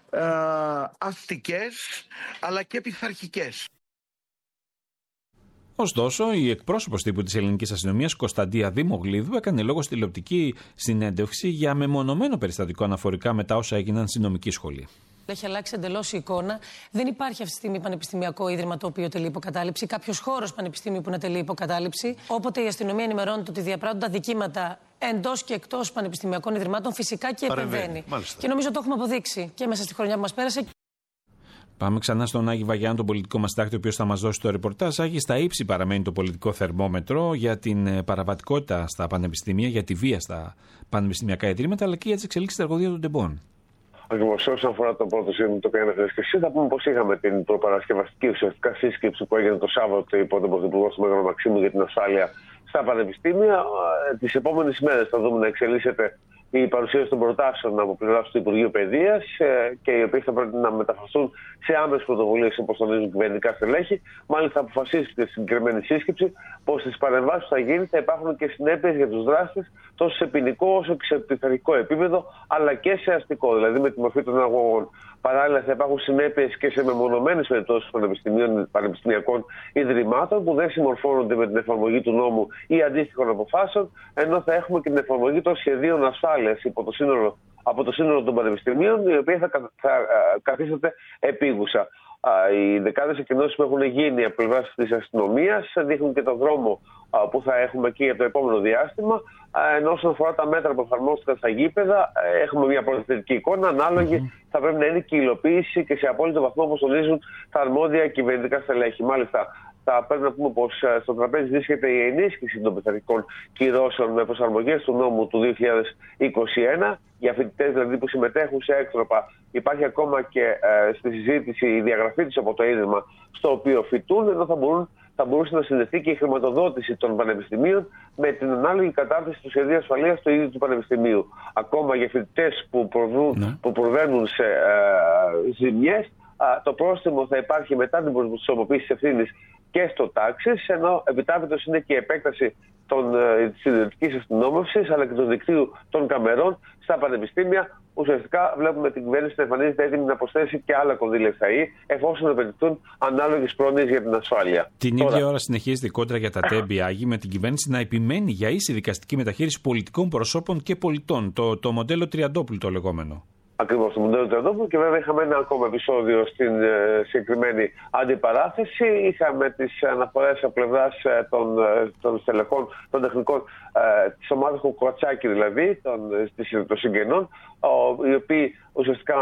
αστικές αλλά και πειθαρχικές. Ωστόσο, η εκπρόσωπος τύπου της ελληνικής αστυνομίας, Κωνσταντία Δημογλίδου, έκανε λόγο στη τηλεοπτική συνέντευξη για μεμονωμένο περιστατικό αναφορικά με τα όσα έγιναν στη νομική σχολή. Έχει αλλάξει εντελώς η εικόνα. Δεν υπάρχει αυτή τη στιγμή πανεπιστημιακό ίδρυμα το οποίο τελεί υποκατάληψη, κάποιος χώρος πανεπιστήμιου που να τελεί υποκατάληψη. Όποτε η αστυνομία ενημερώνεται ότι διαπράττουν αδικήματα εντός και εκτός πανεπιστημιακών ιδρυμάτων, φυσικά και επεμβαίνει. Και νομίζω το έχουμε αποδείξει και μέσα στη χρονιά που μας πέρασε. Πάμε ξανά στον Άγη Βαγιάννη, τον πολιτικό μας τάκτη, ο οποίος θα μας δώσει το ρεπορτάζ. Άγη, στα ύψη παραμένει το πολιτικό θερμόμετρο για την παραβατικότητα στα πανεπιστήμια, για τη βία στα πανεπιστημιακά ιδρύματα, αλλά και για τις εξελίξεις στην εργοδία των τεμπών. Ακριβώς, όσον αφορά το πρώτο σημείο το οποίο ανέφερες και εσύ, θα πούμε πως είχαμε την προπαρασκευαστική ουσιαστικά σύσκεψη που έγινε το Σάββατο υπό τον Πρωθυπουργό στο Μέγαρο Μαξίμου για την ασφάλεια στα πανεπιστήμια. Τις επόμενες ημέρες θα δούμε να εξελίσσεται η παρουσίαση των προτάσεων από πλευράς του Υπουργείου Παιδείας και οι οποίες θα πρέπει να μεταφραστούν σε άμεσες πρωτοβουλίες, όπως τονίζουν κυβερνητικά στελέχη. Μάλιστα, αποφασίστηκε στη συγκεκριμένη σύσκεψη πως στις παρεμβάσεις που θα γίνει θα υπάρχουν και συνέπειες για τους δράστες τόσο σε ποινικό όσο και σε πειθαρχικό επίπεδο, αλλά και σε αστικό, δηλαδή με τη μορφή των αγωγών. Παράλληλα, θα υπάρχουν συνέπειες και σε μεμονωμένες περιπτώσεις πανεπιστημιακών ιδρυμάτων που δεν συμμορφώνονται με την εφαρμογή του νόμου ή αντίστοιχων αποφάσεων, ενώ θα έχουμε και την εφαρμογή των σχεδίων ασφάλειας υπό το σύνολο, από το σύνολο των πανεπιστημίων, η οποία θα, θα καθίσταται επίγουσα. Οι δεκάδες εκκοινώσεις που έχουν γίνει από πλευράς της αστυνομίας δείχνουν και τον δρόμο που θα έχουμε εκεί για το επόμενο διάστημα. Ενώ όσον αφορά τα μέτρα που εφαρμόστηκαν στα γήπεδα, έχουμε μια προθετική εικόνα. Ανάλογη mm-hmm. θα πρέπει να είναι και η υλοποίηση και σε απόλυτο βαθμό, όπως τονίζουν τα αρμόδια κυβερνητικά στελέχη. Μάλιστα, θα πρέπει να πούμε πως στο τραπέζι βρίσκεται η ενίσχυση των πειθαρχικών κυρώσεων με προσαρμογές του νόμου του δύο χιλιάδες είκοσι ένα. Για φοιτητές δηλαδή που συμμετέχουν σε έκτροπα, υπάρχει ακόμα και ε, στη συζήτηση η διαγραφή της από το ίδρυμα στο οποίο φοιτούν, ενώ θα, μπορούν, θα μπορούσε να συνδεθεί και η χρηματοδότηση των πανεπιστημίων με την ανάλογη κατάρτιση του σχεδίου ασφαλείας του ίδιου του πανεπιστημίου. Ακόμα για φοιτητές που, ναι. που προβαίνουν σε ε, ζημιές, το πρόστιμο θα υπάρχει μετά την προσωποποίηση της ευθύνης και στο τάξης, ενώ επιτάπητος είναι και η επέκταση της ιδιωτικής αστυνόμευσης αλλά και του δικτύου των καμερών στα πανεπιστήμια. Ουσιαστικά βλέπουμε την κυβέρνηση να εμφανίζεται έτοιμη να προσθέσει και άλλα κονδύλια στα ΙΕ, εφόσον απαιτηθούν ανάλογες πρόνοιες για την ασφάλεια. Την Τώρα... ίδια ώρα συνεχίζεται η κόντρα για τα τέμπη, Άγη, με την κυβέρνηση να επιμένει για ίση δικαστική μεταχείριση πολιτικών προσώπων και πολιτών. Το, το μοντέλο Τριαντόπουλου το λεγόμενο. Ακριβώς, το μοντέλο Τριαντόπουλου, και βέβαια είχαμε ένα ακόμα επεισόδιο στην ε, συγκεκριμένη αντιπαράθεση. Είχαμε τις αναφορές από πλευράς ε, των, ε, των στελεχών, των τεχνικών ε, της ομάδας Κουκουατσάκη, δηλαδή των, των συγγενών, ο, οι οποίοι ουσιαστικά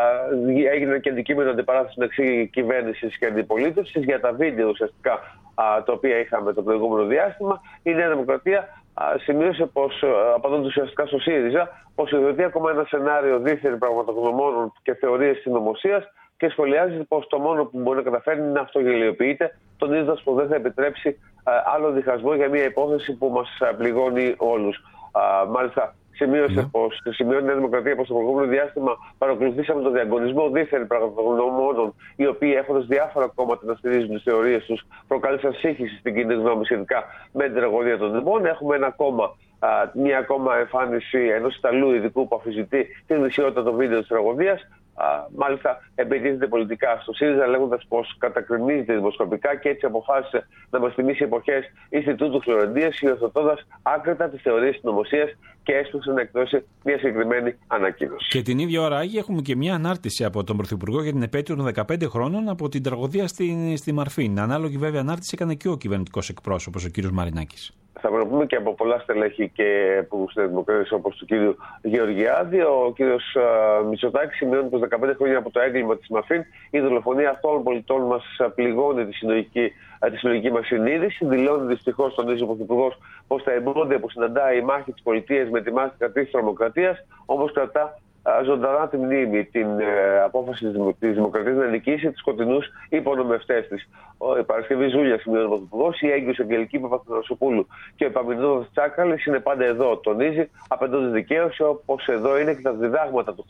ε, έγιναν και αντικείμενο αντιπαράθεση μεταξύ κυβέρνησης και αντιπολίτευσης για τα βίντεο ουσιαστικά ε, τα οποία είχαμε το προηγούμενο διάστημα. Η Νέα Δημοκρατία σημείωσε πως, απαντώντας ουσιαστικά στο ΣΥΡΙΖΑ, πως υιοθετεί ακόμα ένα σενάριο δίθεν πραγματογνωμόνων και θεωρίες συνωμοσίας και σχολιάζει πως το μόνο που μπορεί να καταφέρει είναι να αυτογελιοποιείται, τονίζοντας πως δεν θα επιτρέψει άλλο διχασμό για μια υπόθεση που μας πληγώνει όλους. Μάλιστα, σημείωσε mm. πως σημειώνει η Νέα Δημοκρατία πως το προηγούμενο διάστημα παρακολουθήσαμε τον διαγωνισμό δίθεν πραγματογνωμόνων, οι οποίοι έχοντας διάφορα κόμματα να στηρίζουν τις θεωρίες τους, προκάλεσαν σύγχυση στην κοινή γνώμη σχετικά με την τραγωδία των τεμπών. Έχουμε ένα ακόμα, α, μια ακόμα εμφάνιση ενός Ιταλού ειδικού που αμφισβητεί την δυσιότητα των βίντεο της τραγωδίας. Uh, μάλιστα εμπεδίζεται πολιτικά στο ΣΥΡΙΖΑ, λέγοντας πως κατακρινίζεται δημοσκοπικά και έτσι αποφάσισε να μας θυμίσει εποχές Ινστιτούτου Φλωρεντίας, υιοθετώντας άκρητα τις θεωρίες συνωμοσίας και έσπευσε να εκδώσει μια συγκεκριμένη ανακοίνωση. Και την ίδια ώρα, Άγη, έχουμε και μια ανάρτηση από τον Πρωθυπουργό για την επέτειο των δεκαπέντε χρόνων από την τραγωδία στη, στη Μαρφίν. Ανάλογη βέβαια ανάρτηση έκανε και ο κυβερνητικός εκπρόσωπος, ο κ. Μαρινάκης. Θα πρέπει να πούμε και από πολλά στελέχη και που στην Δημοκρατία, όπως του κ. Γεωργιάδη, ο κ. Μητσοτάκης σημειώνει πως δεκαπέντε χρόνια από το έγκλημα της Μαρφίν η δολοφονία αυτών των πολιτών μας πληγώνει τη συλλογική, τη συλλογική μας συνείδηση. Δηλώνει δυστυχώς, τονίζει ο Πρωθυπουργός, πως τα εμπόδια που συναντάει η μάχη της πολιτείας με τη μάχη της τρομοκρατίας, όμως κρατά ζωντανά τη μνήμη, την ε, απόφαση της Δημοκρατίας να νικήσει τους σκοτεινούς υπονομευτές της. Η Παρασκευή Ζούλια, σημειώνει ο Πρωθυπουργός, η έγκυος Αγγελική Παπαθανασοπούλου και ο Επαμινόδος Τσάκαλης είναι πάντα εδώ. Τονίζει, απαιτώντας δικαίωση, όπως εδώ είναι και τα διδάγματα του χθες,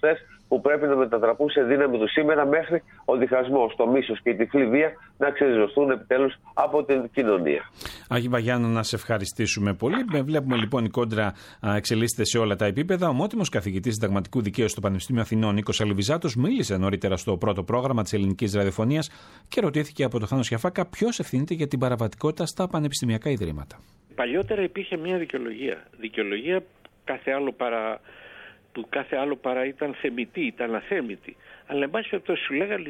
που πρέπει να μετατραπούν σε δύναμη του σήμερα, μέχρι ο διχασμός, το μίσος και η τυφλή βία να ξεριζωθούν επιτέλους από την κοινωνία. Άγη Βαγιάννου, να σε ευχαριστήσουμε πολύ. Βλέπουμε λοιπόν η κόντρα εξελίσσεται σε όλα τα επίπεδα. Ο ομότιμος καθηγητής συνταγματικού δικαίου στο Πανεπιστήμιο Αθηνών, Νίκος Αλιβιζάτος, μίλησε νωρίτερα στο πρώτο πρόγραμμα της ελληνικής ραδιοφωνίας και ρωτήθηκε από τον Θάνο Σιαφάκα ποιος ευθύνεται για την παραβατικότητα στα πανεπιστημιακά ιδρύματα. Παλιότερα υπήρχε μια δικαιολογία. Δικαιολογία κάθε άλλο παρά, που κάθε άλλο παρά ήταν θεμητή, ήταν αθέμητη. Αλλά εν πάση περιπτώσει σου λέγανε,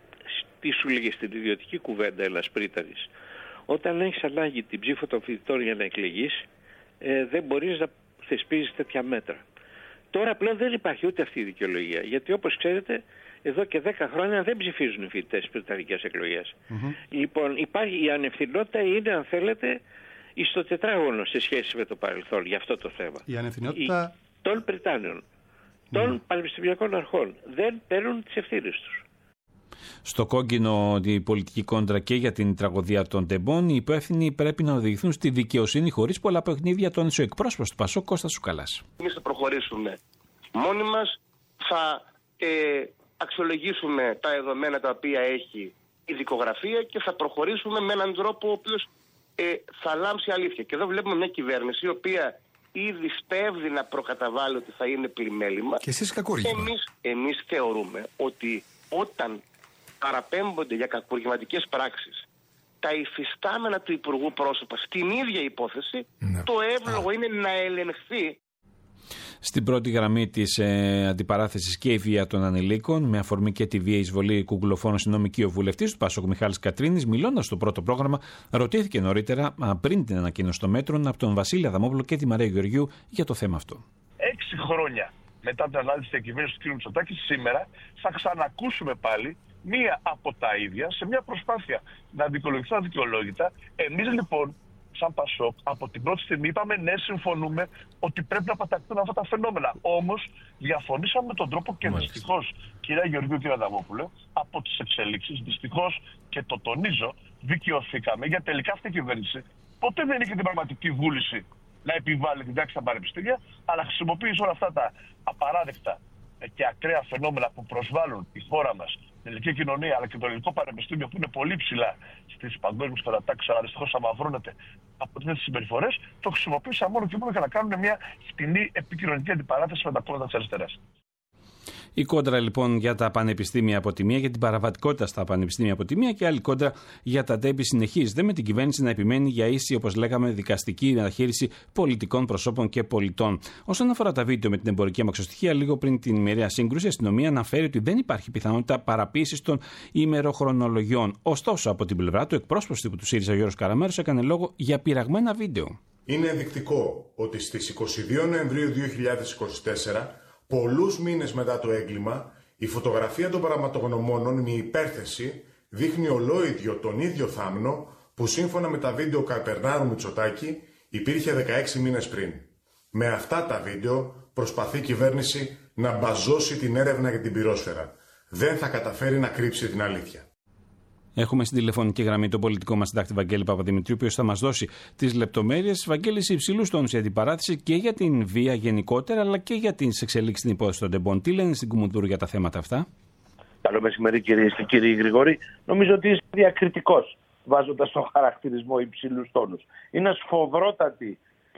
τι σου λέγε στην ιδιωτική κουβέντα, Ελλάς Πρίτανης. Όταν έχεις ανάγκη την ψήφο των φοιτητών για να εκλεγείς, ε, δεν μπορείς να θεσπίζεις τέτοια μέτρα. Τώρα πλέον δεν υπάρχει ούτε αυτή η δικαιολογία. Γιατί όπως ξέρετε, εδώ και δέκα χρόνια δεν ψηφίζουν οι φοιτητές στις πριτανικές εκλογές. Mm-hmm. Λοιπόν, υπάρχει, η ανευθυνότητα είναι, αν θέλετε, στο τετράγωνο σε σχέση με το παρελθόν για αυτό το θέμα. Η ανευθυνότητα η, των Πριτάνιων, των mm. πανεπιστημιακών αρχών δεν παίρνουν τις ευθύνες τους. Στο κόκκινο η πολιτική κόντρα και για την τραγωδία των τεμπών, οι υπεύθυνοι πρέπει να οδηγηθούν στη δικαιοσύνη χωρίς πολλά παιχνίδια, τόνισε ο εκπρόσωπος του Πασόκ Κώστας Τσουκαλάς. Εμείς θα προχωρήσουμε μόνοι μας, θα ε, αξιολογήσουμε τα δεδομένα τα οποία έχει η δικογραφία και θα προχωρήσουμε με έναν τρόπο ο οποίος ε, θα λάμψει αλήθεια. Και εδώ βλέπουμε μια κυβέρνηση η οποία ήδη σπέβδει να προκαταβάλει ότι θα είναι πλημέλημα. Και εσείς κακούργημα. Εμείς, εμείς θεωρούμε ότι όταν παραπέμπονται για κακουργηματικές πράξεις τα υφιστάμενα του Υπουργού πρόσωπα στην ίδια υπόθεση, ναι. το εύλογο Α. είναι να ελεγχθεί. Στην πρώτη γραμμή της ε, αντιπαράθεσης και η βία των ανηλίκων, με αφορμή και τη βία εισβολή κουγκλοφώνων στην νομική, ο βουλευτής του Πασόκ Μιχάλης Κατρίνης, μιλώντας στο πρώτο πρόγραμμα, ρωτήθηκε νωρίτερα, πριν την ανακοίνωση των μέτρων, από τον Βασίλη Αδαμόπουλο και τη Μαρία Γεωργίου για το θέμα αυτό. Έξι χρόνια μετά την ανάλυση της κυβέρνησης του κ. Μητσοτάκη, σήμερα θα ξανακούσουμε πάλι μία από τα ίδια σε μια προσπάθεια να δικαιολογηθούν αδικαιολόγητα. Εμείς λοιπόν, σαν Πασόκ, από την πρώτη στιγμή είπαμε ναι, συμφωνούμε ότι πρέπει να παταχθούν αυτά τα φαινόμενα. Όμως διαφωνήσαμε με τον τρόπο και δυστυχώς, κυρία Γεωργίου και Αδαμόπουλε, από τις εξελίξεις, δυστυχώς και το τονίζω, δικαιωθήκαμε για τελικά αυτή η κυβέρνηση ποτέ δεν είχε την πραγματική βούληση να επιβάλλει την τάξη στα πανεπιστήμια, αλλά χρησιμοποίησε όλα αυτά τα απαράδεκτα και ακραία φαινόμενα που προσβάλλουν τη χώρα μας, την ελληνική κοινωνία αλλά και το ελληνικό πανεπιστήμιο που είναι πολύ ψηλά στις παγκόσμιες κατατάξεις, αλλά δυστυχώς αμαυρώνεται από τέτοιες συμπεριφορές, το χρησιμοποίησαν μόνο και μόνο για να κάνουν μια φτηνή επικοινωνική αντιπαράθεση με τα κόμματα της αριστεράς. Η κόντρα λοιπόν για τα πανεπιστήμια από τη μία, για την παραβατικότητα στα πανεπιστήμια από τη μία, και άλλη κόντρα για τα τέμπη συνεχίζεται, με την κυβέρνηση να επιμένει για ίση, όπως λέγαμε, δικαστική μεταχείριση πολιτικών προσώπων και πολιτών. Όσον αφορά τα βίντεο με την εμπορική αμαξοστοιχεία, λίγο πριν την μοιραία σύγκρουση, η αστυνομία αναφέρει ότι δεν υπάρχει πιθανότητα παραποίησης των ημεροχρονολογιών. Ωστόσο, από την πλευρά του, εκπρόσωπος του ΣΥΡΙΖΑ Γιώργος Καραμέρος έκανε λόγο για πειραγμένα βίντεο. Είναι ενδεικτικό ότι στις εικοστή δεύτερη Νοεμβρίου δύο χιλιάδες είκοσι τέσσερα, πολλούς μήνες μετά το έγκλημα, η φωτογραφία των πραγματογνωμόνων, μια υπέρθεση, δείχνει ολόιδιο τον ίδιο θάμνο που σύμφωνα με τα βίντεο Καπερνάρου Μητσοτάκη υπήρχε δεκαέξι μήνες πριν. Με αυτά τα βίντεο προσπαθεί η κυβέρνηση να μπαζώσει την έρευνα για την πυρόσφαιρα. Δεν θα καταφέρει να κρύψει την αλήθεια. Έχουμε στην τηλεφωνική γραμμή τον πολιτικό μας συντάκτη Βαγγέλη Παπαδημητρίου, ο οποίος θα μας δώσει τις λεπτομέρειες. Βαγγέλη, σε υψηλούς τόνους η αντιπαράθεση και για την βία γενικότερα, αλλά και για τις εξελίξεις στην υπόθεση των τεμπών. Τι λένε στην Κουμουνδούρου για τα θέματα αυτά? Καλό μεσημέρι, κύριε και κύριοι Γρηγόρη. Νομίζω ότι είσαι διακριτικός, βάζοντας τον χαρακτηρισμό υψηλούς τόνους. Είναι σφοδρότατη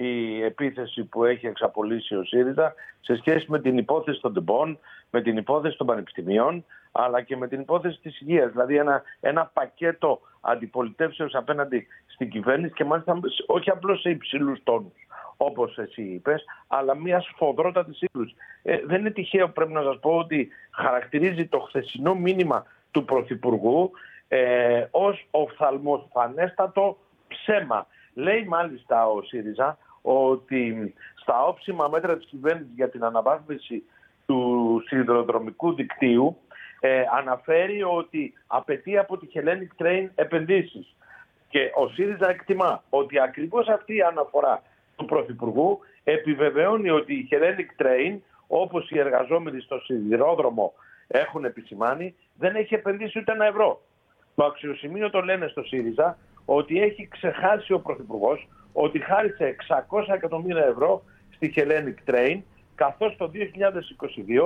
η επίθεση που έχει εξαπολύσει ο ΣΥΡΙΖΑ σε σχέση με την υπόθεση των τεμπών, με την υπόθεση των πανεπιστημίων, αλλά και με την υπόθεση της υγείας. Δηλαδή ένα, ένα πακέτο αντιπολιτεύσεως απέναντι στην κυβέρνηση και μάλιστα όχι απλώς σε υψηλούς τόνους, όπως εσύ είπες, αλλά μια σφοδρότατη σύγκρουση. Ε, δεν είναι τυχαίο, πρέπει να σας πω, ότι χαρακτηρίζει το χθεσινό μήνυμα του Πρωθυπουργού ε, ως οφθαλμοφανέστατο ψέμα. Λέει μάλιστα ο ΣΥΡΙΖΑ ότι στα όψιμα μέτρα της κυβέρνησης για την αναβάθμιση του σιδηροδρομικού δικτύου ε, αναφέρει ότι απαιτεί από τη Hellenic Train επενδύσεις. Και ο ΣΥΡΙΖΑ εκτιμά ότι ακριβώς αυτή η αναφορά του Πρωθυπουργού επιβεβαιώνει ότι η Hellenic Train, όπως οι εργαζόμενοι στο σιδηρόδρομο έχουν επισημάνει, δεν έχει επενδύσει ούτε ένα ευρώ. Το αξιοσημείωτο λένε στο ΣΥΡΙΖΑ ότι έχει ξεχάσει ο Πρωθυπουργός ότι χάρισε εξακόσια εκατομμύρια ευρώ στη Hellenic Train, καθώς το δύο χιλιάδες είκοσι δύο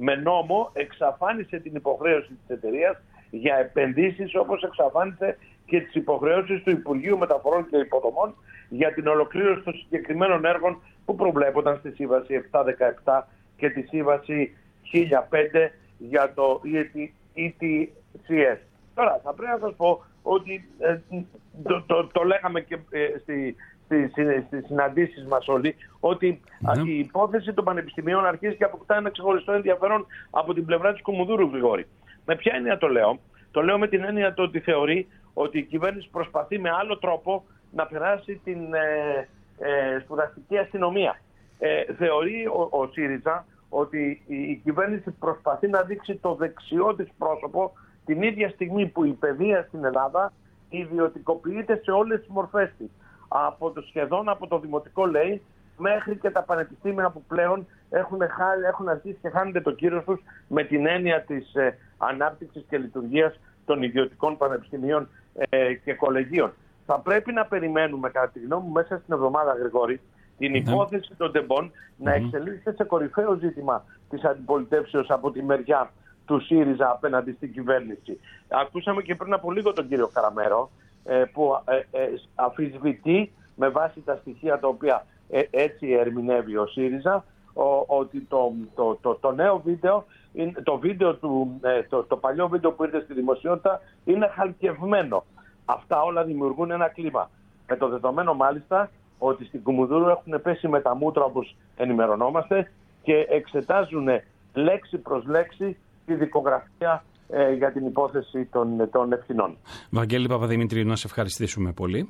με νόμο εξαφάνισε την υποχρέωση της εταιρείας για επενδύσεις, όπως εξαφάνισε και τις υποχρεώσεις του Υπουργείου Μεταφορών και Υποδομών για την ολοκλήρωση των συγκεκριμένων έργων που προβλέπονταν στη Σύμβαση επτακόσια δεκαεπτά και τη Σύμβαση χίλια πέντε για το ι τι σι ες. Τώρα, θα πρέπει να σας πω ότι ε, το, το, το λέγαμε και ε, στη, στη, στη, στις συναντήσεις μας όλοι, ότι mm-hmm. η υπόθεση των πανεπιστημίων αρχίζει και αποκτά ένα ξεχωριστό ενδιαφέρον από την πλευρά της Κουμουνδούρου, Γρηγόρη. Με ποια έννοια το λέω? Το λέω με την έννοια το ότι θεωρεί ότι η κυβέρνηση προσπαθεί με άλλο τρόπο να περάσει την ε, ε, σπουδαστική αστυνομία. Ε, θεωρεί ο, ο ΣΥΡΙΖΑ ότι η, η κυβέρνηση προσπαθεί να δείξει το δεξιό της πρόσωπο την ίδια στιγμή που η παιδεία στην Ελλάδα ιδιωτικοποιείται σε όλες τις μορφές της. Από το σχεδόν από το δημοτικό, λέει, μέχρι και τα πανεπιστήμια που πλέον έχουν, έχουν αρχίσει και χάνονται το κύρος τους με την έννοια της ε, ανάπτυξης και λειτουργίας των ιδιωτικών πανεπιστημίων ε, και κολεγίων. Θα πρέπει να περιμένουμε, κατά τη γνώμη μου, μέσα στην εβδομάδα, Γρηγόρη, την υπόθεση των τεμπών mm-hmm. να εξελίσσεται σε κορυφαίο ζήτημα της αντιπολιτεύσεως από τη μεριά του ΣΥΡΙΖΑ απέναντι στην κυβέρνηση. Ακούσαμε και πριν από λίγο τον κύριο Καραμέρο ε, που ε, ε, αφισβητεί με βάση τα στοιχεία τα οποία ε, έτσι ερμηνεύει ο ΣΥΡΙΖΑ ο, ότι το, το, το, το νέο βίντεο, το, βίντεο του, ε, το, το παλιό βίντεο που ήρθε στη δημοσιότητα είναι χαλκευμένο. Αυτά όλα δημιουργούν ένα κλίμα. Με το δεδομένο μάλιστα ότι στην Κουμουνδούρου έχουν πέσει με τα μούτρα, όπως ενημερωνόμαστε, και εξετάζουν λέξη προς λέξη τη δικογραφία ε, για την υπόθεση των, των ευθυνών. Βαγγέλη Παπαδημητρίου, να σε ευχαριστήσουμε πολύ.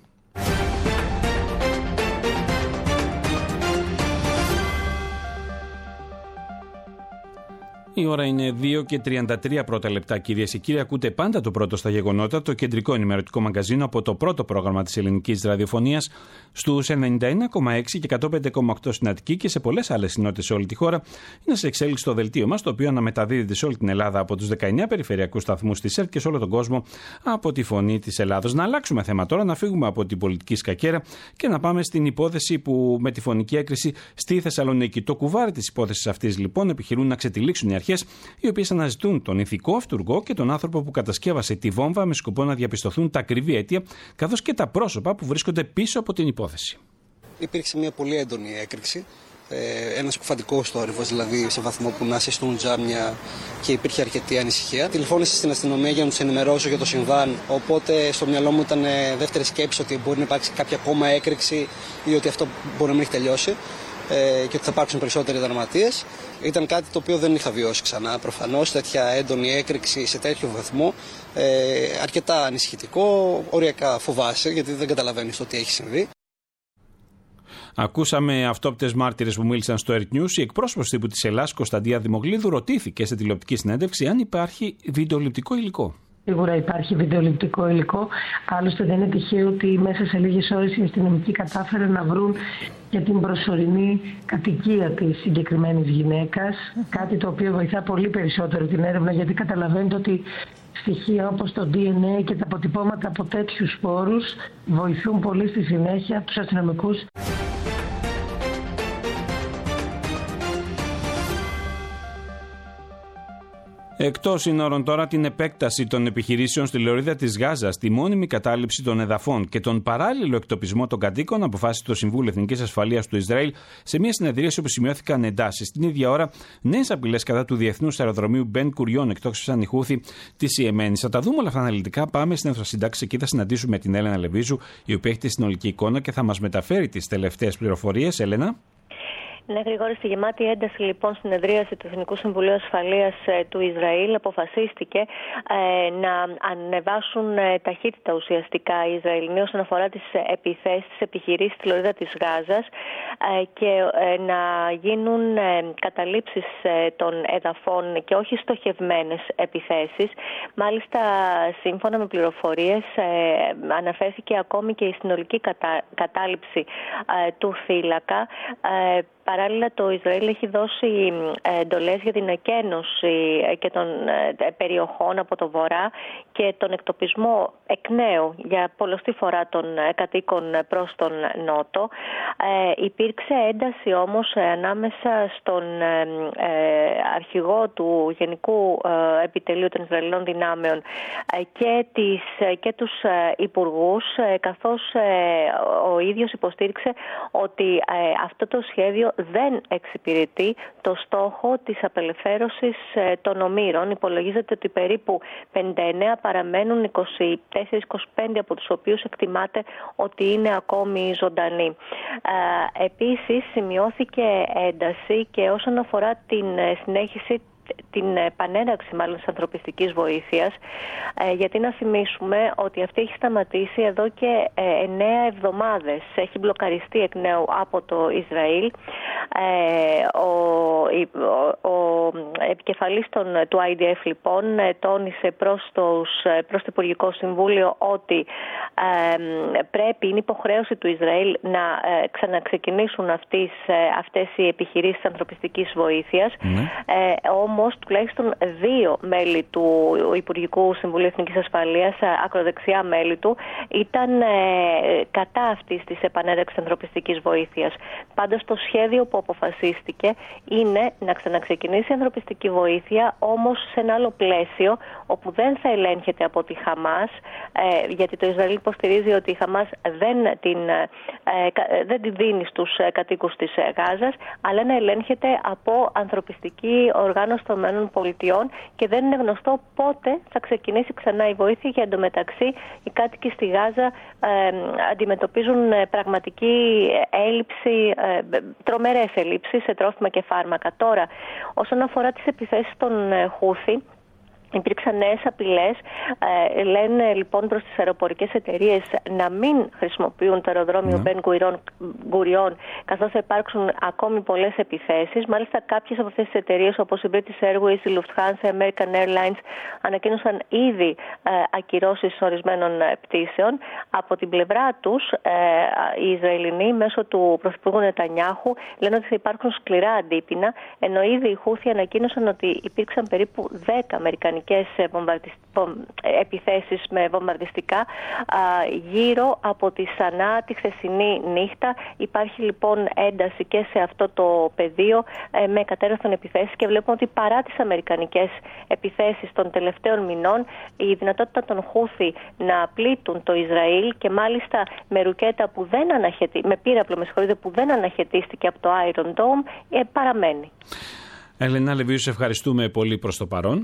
Η ώρα είναι δύο και τριάντα τρία πρώτα λεπτά, κυρίες και κύριοι. Ακούτε πάντα το πρώτο στα γεγονότα, το κεντρικό ενημερωτικό μαγκαζίνο από το πρώτο πρόγραμμα της ελληνικής ραδιοφωνίας στους ενενήντα ένα κόμμα έξι και εκατόν πέντε κόμμα οκτώ στην Αττική και σε πολλές άλλες συνότητες σε όλη τη χώρα. Είναι σε εξέλιξη το δελτίο μας, το οποίο αναμεταδίδεται σε όλη την Ελλάδα από τους δεκαεννέα περιφερειακούς σταθμούς της ΕΡΤ και σε όλο τον κόσμο από τη Φωνή της Ελλάδος. Να αλλάξουμε θέμα τώρα, να φύγουμε από την πολιτική σκακέρα και να πάμε στην υπόθεση που με τη φωνική έκρηση στη Θεσσαλονίκη. Το κουβάρι της υπόθεσης αυτής, λοιπόν, επιχειρούν να ξετυλίξουν οι αρχές, οι οποίες αναζητούν τον ηθικό αυτούργο και τον άνθρωπο που κατασκεύασε τη βόμβα με σκοπό να διαπιστωθούν τα ακριβή αίτια, καθώς και τα πρόσωπα που βρίσκονται πίσω από την υπόθεση. Υπήρξε μια πολύ έντονη έκρηξη. Ε, ένας κουφαντικός θόρυβος, δηλαδή σε βαθμό που να συστούν τζάμια και υπήρχε αρκετή ανησυχία. Τηλεφώνησα στην αστυνομία για να τους ενημερώσω για το συμβάν, οπότε στο μυαλό μου ήταν δεύτερη σκέψη ότι μπορεί να υπάρξει κάποια ακόμα έκρηξη ή ότι αυτό μπορεί να μην έχει τελειώσει ε, και ότι θα υπάρξουν περισσότεροι δραματίες. Ήταν κάτι το οποίο δεν είχα βιώσει ξανά. Προφανώς τέτοια έντονη έκρηξη σε τέτοιο βαθμό, ε, αρκετά ανησυχητικό, οριακά φοβάσαι γιατί δεν καταλαβαίνεις το τι έχει συμβεί. Ακούσαμε αυτόπτες μάρτυρες που μίλησαν στο Air News. Η εκπρόσωπος τύπου της Ελλάδας, Κωνσταντία Δημογλίδου, ρωτήθηκε σε τηλεοπτική συνέντευξη αν υπάρχει βιντεοληπτικό υλικό. Σίγουρα υπάρχει βιντεοληπτικό υλικό. Άλλωστε, δεν είναι τυχαίο ότι μέσα σε λίγες ώρες οι αστυνομικοί κατάφεραν να βρουν για την προσωρινή κατοικία της συγκεκριμένης γυναίκας. Κάτι το οποίο βοηθά πολύ περισσότερο την έρευνα, γιατί καταλαβαίνετε ότι στοιχεία όπως το ντι εν έι και τα αποτυπώματα από τέτοιους σπόρους βοηθούν πολύ στη συνέχεια τους αστυνομικούς. Εκτός συνόρων τώρα, την επέκταση των επιχειρήσεων στη λωρίδα της Γάζας, τη μόνιμη κατάληψη των εδαφών και τον παράλληλο εκτοπισμό των κατοίκων αποφάσισε το Συμβούλιο Εθνικής Ασφαλείας του Ισραήλ σε μια συνεδρίαση όπου σημειώθηκαν εντάσεις. Την ίδια ώρα, νέες απειλές κατά του διεθνούς αεροδρομίου Μπεν Κουριών εκτόξευσαν οι Χούθι της Ιεμένης. Θα τα δούμε όλα αυτά αναλυτικά. Πάμε στην αίθουσα εκεί θα συναντήσουμε την Έλενα Λεβίζου, η οποία έχει τη συνολική εικόνα και θα μας μεταφέρει τις τελευταίες πληροφορίες. Έλενα. Ναι, Γρηγόρη, στη γεμάτη ένταση λοιπόν συνεδρίαση του Εθνικού Συμβουλίου Ασφαλείας ε, του Ισραήλ αποφασίστηκε ε, να ανεβάσουν ε, ταχύτητα ουσιαστικά οι Ισραηλινοί όσον αφορά τις επιθέσεις, τις επιχειρήσεις στη λωρίδα της Γάζας ε, και ε, να γίνουν ε, καταλήψεις ε, των εδαφών και όχι στοχευμένες επιθέσεις. Μάλιστα, σύμφωνα με πληροφορίες, ε, αναφέρθηκε ακόμη και η συνολική κατα... κατάληψη ε, του θύλακα. Ε, παράλληλα, το Ισραήλ έχει δώσει εντολές για την εκένωση και των περιοχών από το βορρά και τον εκτοπισμό εκ νέου για πολλοστή φορά των κατοίκων προς τον νότο. Ε, υπήρξε ένταση όμως ανάμεσα στον ε, αρχηγό του Γενικού ε, Επιτελείου των Ισραηλινών Δυνάμεων ε, και, τις, και τους ε, υπουργούς, ε, καθώς ε, ο ίδιος υποστήριξε ότι ε, αυτό το σχέδιο δεν εξυπηρετεί το στόχο της απελευθέρωσης ε, των ομήρων. Υπολογίζεται ότι περίπου πενήντα εννέα παραμένουν, είκοσι τέσσερα είκοσι πέντε από τους οποίους εκτιμάται ότι είναι ακόμη ζωντανοί. Ε, επίσης σημειώθηκε ένταση και όσον αφορά την συνέχιση, την επανέναρξη μάλλον της ανθρωπιστικής βοήθειας, ε, γιατί να θυμίσουμε ότι αυτή έχει σταματήσει εδώ και ε, εννέα εβδομάδες. Έχει μπλοκαριστεί εκ νέου από το Ισραήλ. Ε, ο, ο, ο επικεφαλής των, του άι ντι εφ λοιπόν τόνισε προς, τους, προς το Υπουργικό Συμβούλιο ότι ε, πρέπει, είναι υποχρέωση του Ισραήλ να ε, ξαναξεκινήσουν αυτές, ε, αυτές οι επιχειρήσεις ανθρωπιστικής βοήθειας. Mm. Ε, όμως τουλάχιστον δύο μέλη του Υπουργικού Συμβουλίου Εθνικής Ασφαλείας, ακροδεξιά μέλη του, ήταν ε, κατά αυτής της επανένταξης ανθρωπιστικής βοήθειας. Πάντως το σχέδιο που αποφασίστηκε είναι να ξαναξεκινήσει η ανθρωπιστική βοήθεια, όμως σε ένα άλλο πλαίσιο, όπου δεν θα ελέγχεται από τη Χαμάς, ε, γιατί το Ισραήλ υποστηρίζει ότι η Χαμάς δεν την, ε, δεν την δίνει στους κατοίκους της Γάζας, αλλά να ελέγχεται από ανθρωπιστική οργάνωση των Πολιτειών και δεν είναι γνωστό πότε θα ξεκινήσει ξανά η βοήθεια, και εντωμεταξύ οι κάτοικοι στη Γάζα ε, αντιμετωπίζουν ε, πραγματική έλλειψη, ε, τρομερές ελλείψεις σε τρόφιμα και φάρμακα. Τώρα, όσον αφορά τις επιθέσεις των ε, Χούθη, υπήρξαν νέες απειλές. Ε, λένε λοιπόν προς τις αεροπορικές εταιρείες να μην χρησιμοποιούν το αεροδρόμιο Μπεν Γκουριόν, καθώς θα υπάρξουν ακόμη πολλές επιθέσεις. Μάλιστα, κάποιες από αυτές τις εταιρείες, όπως η British Airways, η Lufthansa, η American Airlines, ανακοίνωσαν ήδη ε, ακυρώσεις ορισμένων πτήσεων. Από την πλευρά τους, ε, οι Ισραηλινοί, μέσω του Πρωθυπουργού Νετανιάχου, λένε ότι θα υπάρχουν σκληρά αντίπεινα, ενώ ήδη οι Χούθοι ανακοίνωσαν ότι υπήρξαν περίπου δέκα αμερικανικές επιθέσεις με βομβαρδιστικά γύρω από τη Σανά τη χθεσινή νύχτα. Υπάρχει λοιπόν ένταση και σε αυτό το πεδίο με κατέρωθεν επιθέσεις, και βλέπουμε ότι παρά τις αμερικανικές επιθέσεις των τελευταίων μηνών, η δυνατότητα των Χούθη να πλήττουν το Ισραήλ, και μάλιστα με ρουκέτα που δεν αναχαιτεί, με πύραυλο με συγχωρείτε, που δεν αναχαιτίστηκε από το Iron Dome, παραμένει. Ελένα Λεβίου, σε ευχαριστούμε πολύ προς το παρόν.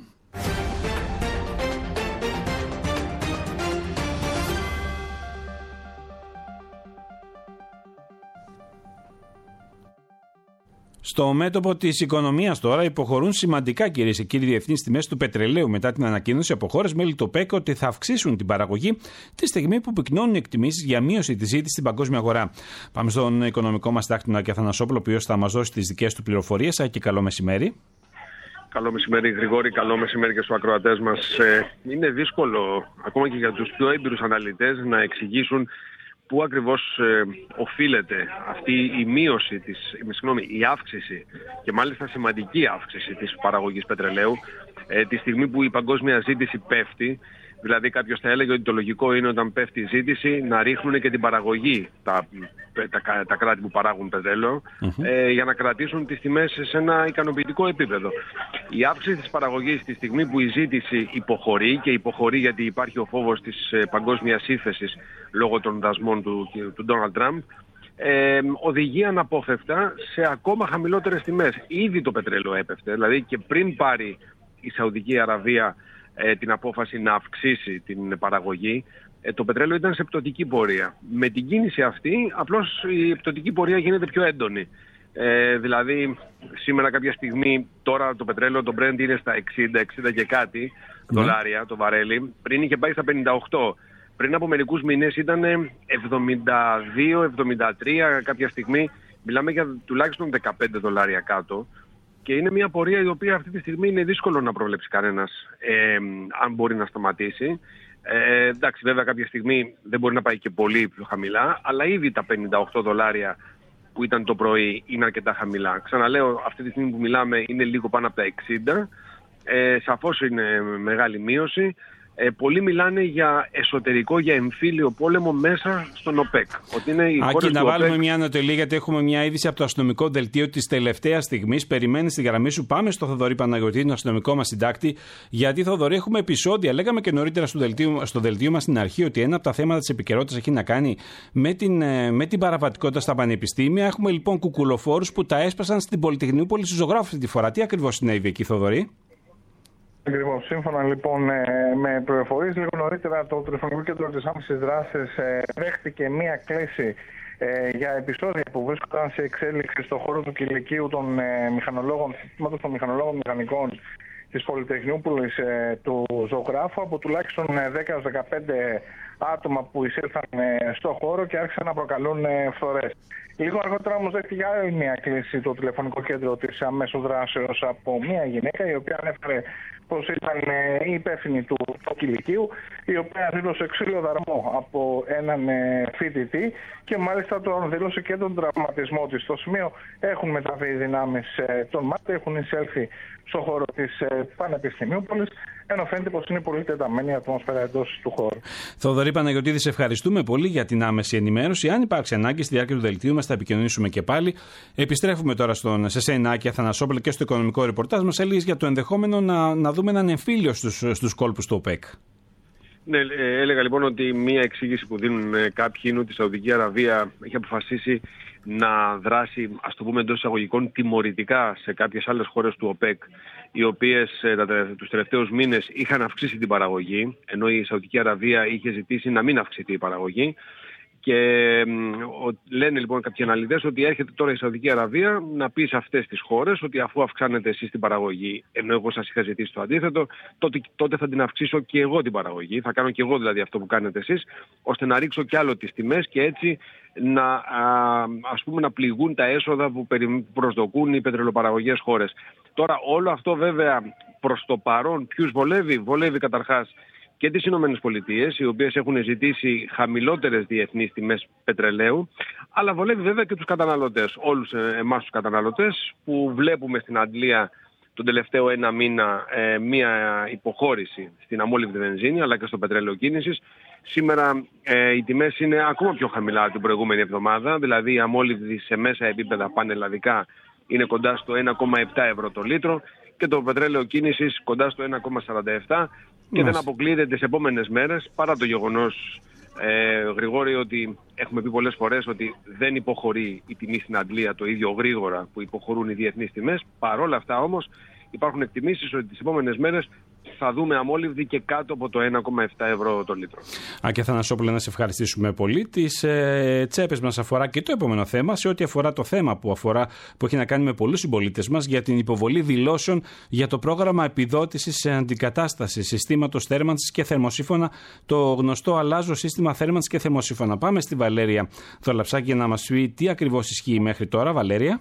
Στο μέτωπο της οικονομίας τώρα υποχωρούν σημαντικά, κυρίες και κύριοι, διεθνείς τιμές του πετρελαίου μετά την ανακοίνωση από χώρες μέλη του ΟΠΕΚ ότι θα αυξήσουν την παραγωγή τη στιγμή που πυκνώνουν οι εκτιμήσεις για μείωση της ζήτησης στην παγκόσμια αγορά. Πάμε στον οικονομικό μας τάκτηνα Άκη Αθανασόπουλο, ο οποίος θα μας δώσει τις δικές του πληροφορίες. Άκη, καλό μεσημέρι. Καλό μεσημέρι, Γρηγόρη. Καλό μεσημέρι και στους ακροατές μας. Είναι δύσκολο ακόμα και για τους πιο έμπειρους αναλυτές να εξηγήσουν πού ακριβώς ε, οφείλεται αυτή η μείωση, της, συγγνώμη, η αύξηση, και μάλιστα σημαντική αύξηση της παραγωγής πετρελαίου, ε, τη στιγμή που η παγκόσμια ζήτηση πέφτει. Δηλαδή κάποιος θα έλεγε ότι το λογικό είναι όταν πέφτει η ζήτηση να ρίχνουν και την παραγωγή τα, τα, τα κράτη που παράγουν πετρέλαιο, mm-hmm. ε, για να κρατήσουν τις τιμές σε ένα ικανοποιητικό επίπεδο. Η αύξηση της παραγωγής τη στιγμή που η ζήτηση υποχωρεί, και υποχωρεί γιατί υπάρχει ο φόβος της ε, παγκόσμιας ύφεσης λόγω των δασμών του, του Donald Trump, ε, οδηγεί αναπόφευκτα σε ακόμα χαμηλότερες τιμές. Ήδη το πετρέλαιο έπεφτε, δηλαδή και πριν πάρει η Σαουδική Αραβία την απόφαση να αυξήσει την παραγωγή, το πετρέλαιο ήταν σε πτωτική πορεία. Με την κίνηση αυτή, απλώς η πτωτική πορεία γίνεται πιο έντονη. Ε, δηλαδή, σήμερα κάποια στιγμή, τώρα το πετρέλαιο, το Brent είναι στα εξήντα, εξήντα και κάτι mm. δολάρια το βαρέλι. Πριν είχε πάει στα πενήντα οκτώ. Πριν από μερικούς μήνες ήταν εβδομήντα δύο, εβδομήντα τρία κάποια στιγμή. Μιλάμε για τουλάχιστον δεκαπέντε δολάρια κάτω. Και είναι μια πορεία η οποία αυτή τη στιγμή είναι δύσκολο να προβλέψει κανένας ε, αν μπορεί να σταματήσει. Ε, εντάξει, βέβαια κάποια στιγμή δεν μπορεί να πάει και πολύ πιο χαμηλά, αλλά ήδη τα πενήντα οκτώ δολάρια που ήταν το πρωί είναι αρκετά χαμηλά. Ξαναλέω, αυτή τη στιγμή που μιλάμε είναι λίγο πάνω από τα εξήντα. Ε, σαφώς είναι μεγάλη μείωση. Ε, πολλοί μιλάνε για εσωτερικό, για εμφύλιο πόλεμο μέσα στον ΟΠΕΚ. Ότι είναι οι Άκη, να βάλουμε ΟΠΕΚ... μια ανατολή, γιατί έχουμε μια είδηση από το αστυνομικό δελτίο της τελευταίας στιγμής. Περιμένει στη γραμμή σου. Πάμε στο Θοδωρή Παναγιωτή, τον αστυνομικό μας συντάκτη. Γιατί, Θοδωρή, έχουμε επεισόδια. Λέγαμε και νωρίτερα στο δελτίο, στο δελτίο μας στην αρχή ότι ένα από τα θέματα της επικαιρότητας έχει να κάνει με την, με την παραβατικότητα στα πανεπιστήμια. Έχουμε λοιπόν κουκουλοφόρους που τα έσπασαν στην Πολυτεχνιούπολη στους ζωγράφους αυτή τη φορά. Τι ακριβώς συνέβη εκεί, Θοδωρή? Ακριβώς. Σύμφωνα λοιπόν με πληροφορίες, λίγο νωρίτερα το τηλεφωνικό κέντρο της άμεσης δράσης δέχτηκε μία κλήση για επεισόδια που βρίσκονταν σε εξέλιξη στον χώρο του κηλικείου των μηχανολόγων, συστήματος των μηχανολόγων μηχανικών της Πολυτεχνιούπολης του ζωγράφου, από τουλάχιστον δέκα έως δεκαπέντε άτομα που εισήλθαν στο χώρο και άρχισαν να προκαλούν φθορές. Λίγο αργότερα όμως δέχτηκε άλλη μια κλήση το τηλεφωνικό κέντρο της αμέσως δράσεως από μια γυναίκα, η οποία ανέφερε πως ήταν η υπεύθυνη του, του κηλικείου, η οποία δήλωσε ξυλοδαρμό από έναν φοιτητή και μάλιστα τον δήλωσε και τον τραυματισμό της. Στο σημείο έχουν μεταβεί οι δυνάμεις των ΜΑΤ, έχουν εισέλθει στον χώρο της Πανεπιστημίουπολης, ενώ φαίνεται πως είναι πολύ τεταμένη η ατμόσφαιρα εντός του χώρου. Θοδωρή Παναγιωτήδη, σε ευχαριστούμε πολύ για την άμεση ενημέρωση. Αν υπάρξει ανάγκη στη διάρκεια του δελτίου μας, θα επικοινωνήσουμε και πάλι. Επιστρέφουμε τώρα στον, σε σένα, Άκη Αθανασόπουλε, και στο οικονομικό ρεπορτάζ μας. Έλεγες για το ενδεχόμενο να, να δούμε έναν εμφύλιο στους, στους κόλπους του ΟΠΕΚ. Ναι, έλεγα λοιπόν ότι μία εξήγηση που δίνουν κάποιοι είναι ότι η Σαουδική Αραβία έχει αποφασίσει να δράσει, ας το πούμε εντός εισαγωγικών, τιμωρητικά σε κάποιες άλλες χώρες του ΟΠΕΚ, οι οποίες τους τελευταίους μήνες είχαν αυξήσει την παραγωγή, ενώ η Σαουδική Αραβία είχε ζητήσει να μην αυξηθεί η παραγωγή. Και λένε λοιπόν κάποιοι αναλυτές ότι έρχεται τώρα η Σαουδική Αραβία να πει σε αυτές τις χώρες ότι αφού αυξάνετε εσείς την παραγωγή, ενώ εγώ σας είχα ζητήσει το αντίθετο, τότε, τότε θα την αυξήσω και εγώ την παραγωγή. Θα κάνω και εγώ δηλαδή αυτό που κάνετε εσείς, ώστε να ρίξω κι άλλο τις τιμές και έτσι να, α, ας πούμε, να πληγούν τα έσοδα που προσδοκούν οι πετρελοπαραγωγές χώρες. Τώρα όλο αυτό βέβαια προς το παρόν ποιους βολεύει? Βολεύει καταρχάς και τις Ηνωμένες Πολιτείες, οι οποίες έχουν ζητήσει χαμηλότερες διεθνείς τιμές πετρελαίου, αλλά βολεύει βέβαια και τους καταναλωτές, όλους εμάς τους καταναλωτές, που βλέπουμε στην Αντλία τον τελευταίο ένα μήνα ε, μία υποχώρηση στην αμόλυβδη βενζίνη, αλλά και στο πετρέλαιο κίνησης. Σήμερα ε, οι τιμές είναι ακόμα πιο χαμηλά από την προηγούμενη εβδομάδα, δηλαδή η αμόλυβδη σε μέσα επίπεδα πανελλαδικά είναι κοντά στο ένα κόμμα επτά ευρώ το λίτρο και το πετρέλαιο κίνησης κοντά στο ένα κόμμα σαράντα επτά. Και δεν αποκλείεται τις επόμενες μέρες, παρά το γεγονός, ε, Γρηγόρη, ότι έχουμε πει πολλές φορές ότι δεν υποχωρεί η τιμή στην Αντλία το ίδιο γρήγορα που υποχωρούν οι διεθνείς τιμές. Παρόλα αυτά όμως υπάρχουν εκτιμήσεις ότι τις επόμενες μέρες θα δούμε αμόλυβδη και κάτω από το ένα κόμμα επτά ευρώ το λίτρο. Άκη Αθανασόπουλε, να σε ευχαριστήσουμε πολύ. Τις ε, τσέπες μας αφορά και το επόμενο θέμα, σε ό,τι αφορά το θέμα που, αφορά, που έχει να κάνει με πολλούς συμπολίτες μας για την υποβολή δηλώσεων για το πρόγραμμα επιδότησης σε αντικατάσταση συστήματος θέρμανσης και θερμοσύφωνα, το γνωστό αλλάζω σύστημα θέρμανσης και θερμοσύφωνα. Πάμε στη Βαλέρια Θολαψάκη για να μας πει τι ακριβώς ισχύει μέχρι τώρα. Βαλέρια.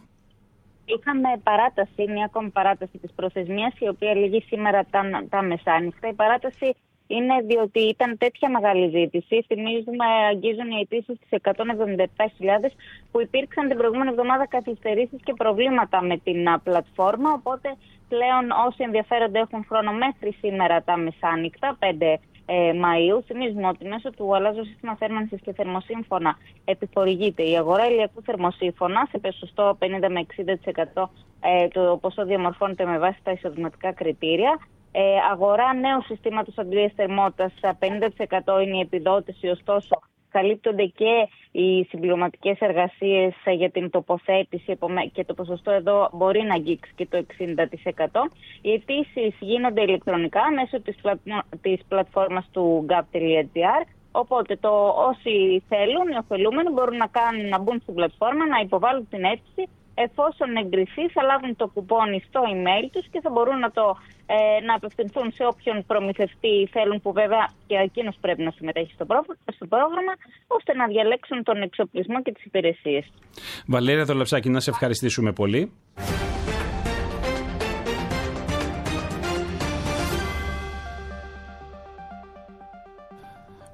Είχαμε παράταση, μια ακόμη παράταση της προθεσμίας, η οποία λήγει σήμερα τα, τα μεσάνυχτα. Η παράταση είναι διότι ήταν τέτοια μεγάλη ζήτηση. Θυμίζουμε, αγγίζουν οι αιτήσεις τις εκατόν εβδομήντα επτά χιλιάδες που υπήρξαν την προηγούμενη εβδομάδα καθυστερήσεις και προβλήματα με την πλατφόρμα. Οπότε πλέον όσοι ενδιαφέρονται έχουν χρόνο μέχρι σήμερα τα μεσάνυχτα, πέντε Μαΐου. Θυμίζουμε ότι μέσω του αλλάζω σύστημα θέρμανσης και θερμοσύμφωνα επιχορηγείται η αγορά ηλιακού θερμοσύμφωνα σε ποσοστό πενήντα με εξήντα τοις εκατό. Ε, το ποσό διαμορφώνεται με βάση τα εισοδηματικά κριτήρια. Ε, αγορά νέου συστήματος αντλίας θερμότητας, πενήντα τοις εκατό είναι η επιδότηση, ωστόσο καλύπτονται και οι συμπληρωματικές εργασίες για την τοποθέτηση και το ποσοστό εδώ μπορεί να αγγίξει και το εξήντα τοις εκατό. Οι αιτήσεις γίνονται ηλεκτρονικά μέσω της, πλα... της πλατφόρμας του gov τελεία gr. Οπότε το, όσοι θέλουν, οι ωφελούμενοι μπορούν να, κάνουν, να μπουν στην πλατφόρμα, να υποβάλουν την αίτηση. Εφόσον εγκριθεί, θα λάβουν το κουπόνι στο email τους και θα μπορούν να, το, ε, να απευθυνθούν σε όποιον προμηθευτή θέλουν, που βέβαια και εκείνος πρέπει να συμμετέχει στο, προ, στο πρόγραμμα, ώστε να διαλέξουν τον εξοπλισμό και τις υπηρεσίες. Βαλέρια Θολαψάκη, να σε ευχαριστήσουμε πολύ.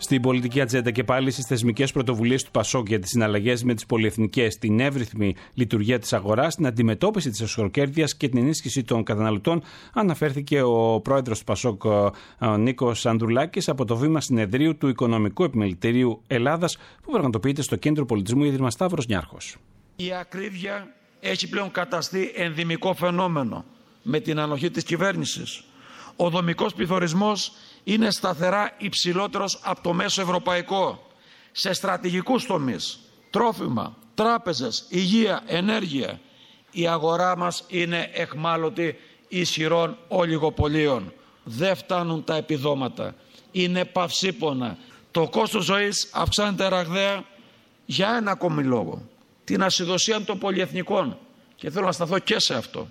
Στην πολιτική ατζέντα και πάλι στις θεσμικές πρωτοβουλίες του ΠΑΣΟΚ για τις συναλλαγές με τις πολυεθνικές, την εύρυθμη λειτουργία της αγοράς, την αντιμετώπιση της εσχροκέρδειας και την ενίσχυση των καταναλωτών, αναφέρθηκε ο πρόεδρος του ΠΑΣΟΚ, ο Νίκος Ανδρουλάκης, από το βήμα συνεδρίου του Οικονομικού Επιμελητηρίου Ελλάδας που πραγματοποιείται στο Κέντρο Πολιτισμού Ίδρυμα Σταύρος Νιάρχος. Η ακρίβεια έχει πλέον καταστεί ενδυμικό φαινόμενο με την ανοχή της κυβέρνησης. Ο δομικός πληθωρισμός είναι σταθερά υψηλότερος από το μέσο ευρωπαϊκό σε στρατηγικούς τομείς, τρόφιμα, τράπεζες, υγεία, ενέργεια. Η αγορά μας είναι εχμάλωτη ισχυρών ολιγοπολίων. Δεν φτάνουν τα επιδόματα. Είναι παυσίπονα. Το κόστος ζωής αυξάνεται ραγδαία για ένα ακόμη λόγο. Την ασυδοσία των πολυεθνικών. Και θέλω να σταθώ και σε αυτό.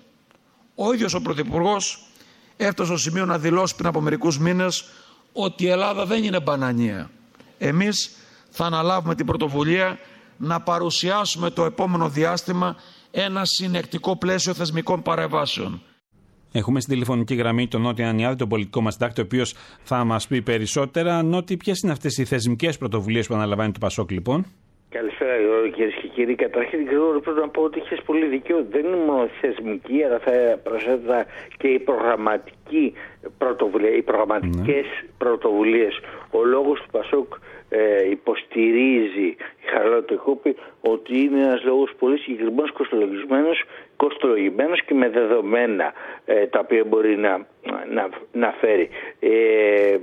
Ο ίδιος ο Πρωθυπουργός έφτασε στο σημείο να δηλώσει πριν από μερικούς μήνες ότι η Ελλάδα δεν είναι μπανανία. Εμείς θα αναλάβουμε την πρωτοβουλία να παρουσιάσουμε το επόμενο διάστημα ένα συνεκτικό πλαίσιο θεσμικών παρεμβάσεων. Έχουμε στην τηλεφωνική γραμμή τον Νότι Ανιάδη, τον πολιτικό μας συντάκτη, ο οποίος θα μας πει περισσότερα. Νότι, ποιες είναι αυτές οι θεσμικές πρωτοβουλίες που αναλαμβάνει το ΠΑΣΟΚ, λοιπόν? Καλησπέρα, κυρίες και κύριοι. Καταρχήν, Γρηγόρη, πρέπει να πω ότι είχες πολύ δίκιο. Δεν είναι μόνο θεσμική, αλλά θα προσέθετα και η προγραμματική πρωτοβουλία, οι προγραμματικές ναι. πρωτοβουλίες. Ο λόγος του ΠΑΣΟΚ ε, υποστηρίζει η Χαράλαμπη Τρικούπη ότι είναι ένας λόγος πολύ συγκεκριμένος, κοστολογισμένος, κοστολογημένος και με δεδομένα ε, τα οποία μπορεί να, να, να φέρει. Ε, ε,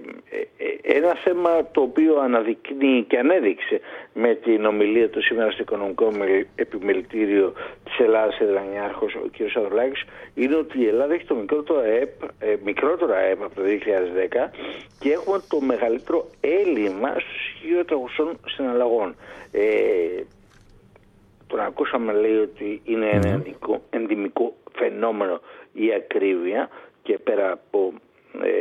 ένα θέμα το οποίο αναδεικνύει και ανέδειξε με την ομιλία του σήμερα στο Οικονομικό Επιμελητήριο της Ελλάδας, Εδρανιάρχος, ο κ. Ανδρουλάκης, είναι ότι η Ελλάδα έχει το μικρότερο ΑΕΠ, ε, μικρότερο ΑΕΠ από το δύο χιλιάδες δέκα και έχουμε το μεγαλύτερο έλλειμμα στους χίλια τριακόσιες συναλλαγών. Ε, τον ακούσαμε, λέει ότι είναι ένα ενδυμικό φαινόμενο η ακρίβεια και πέρα από ε,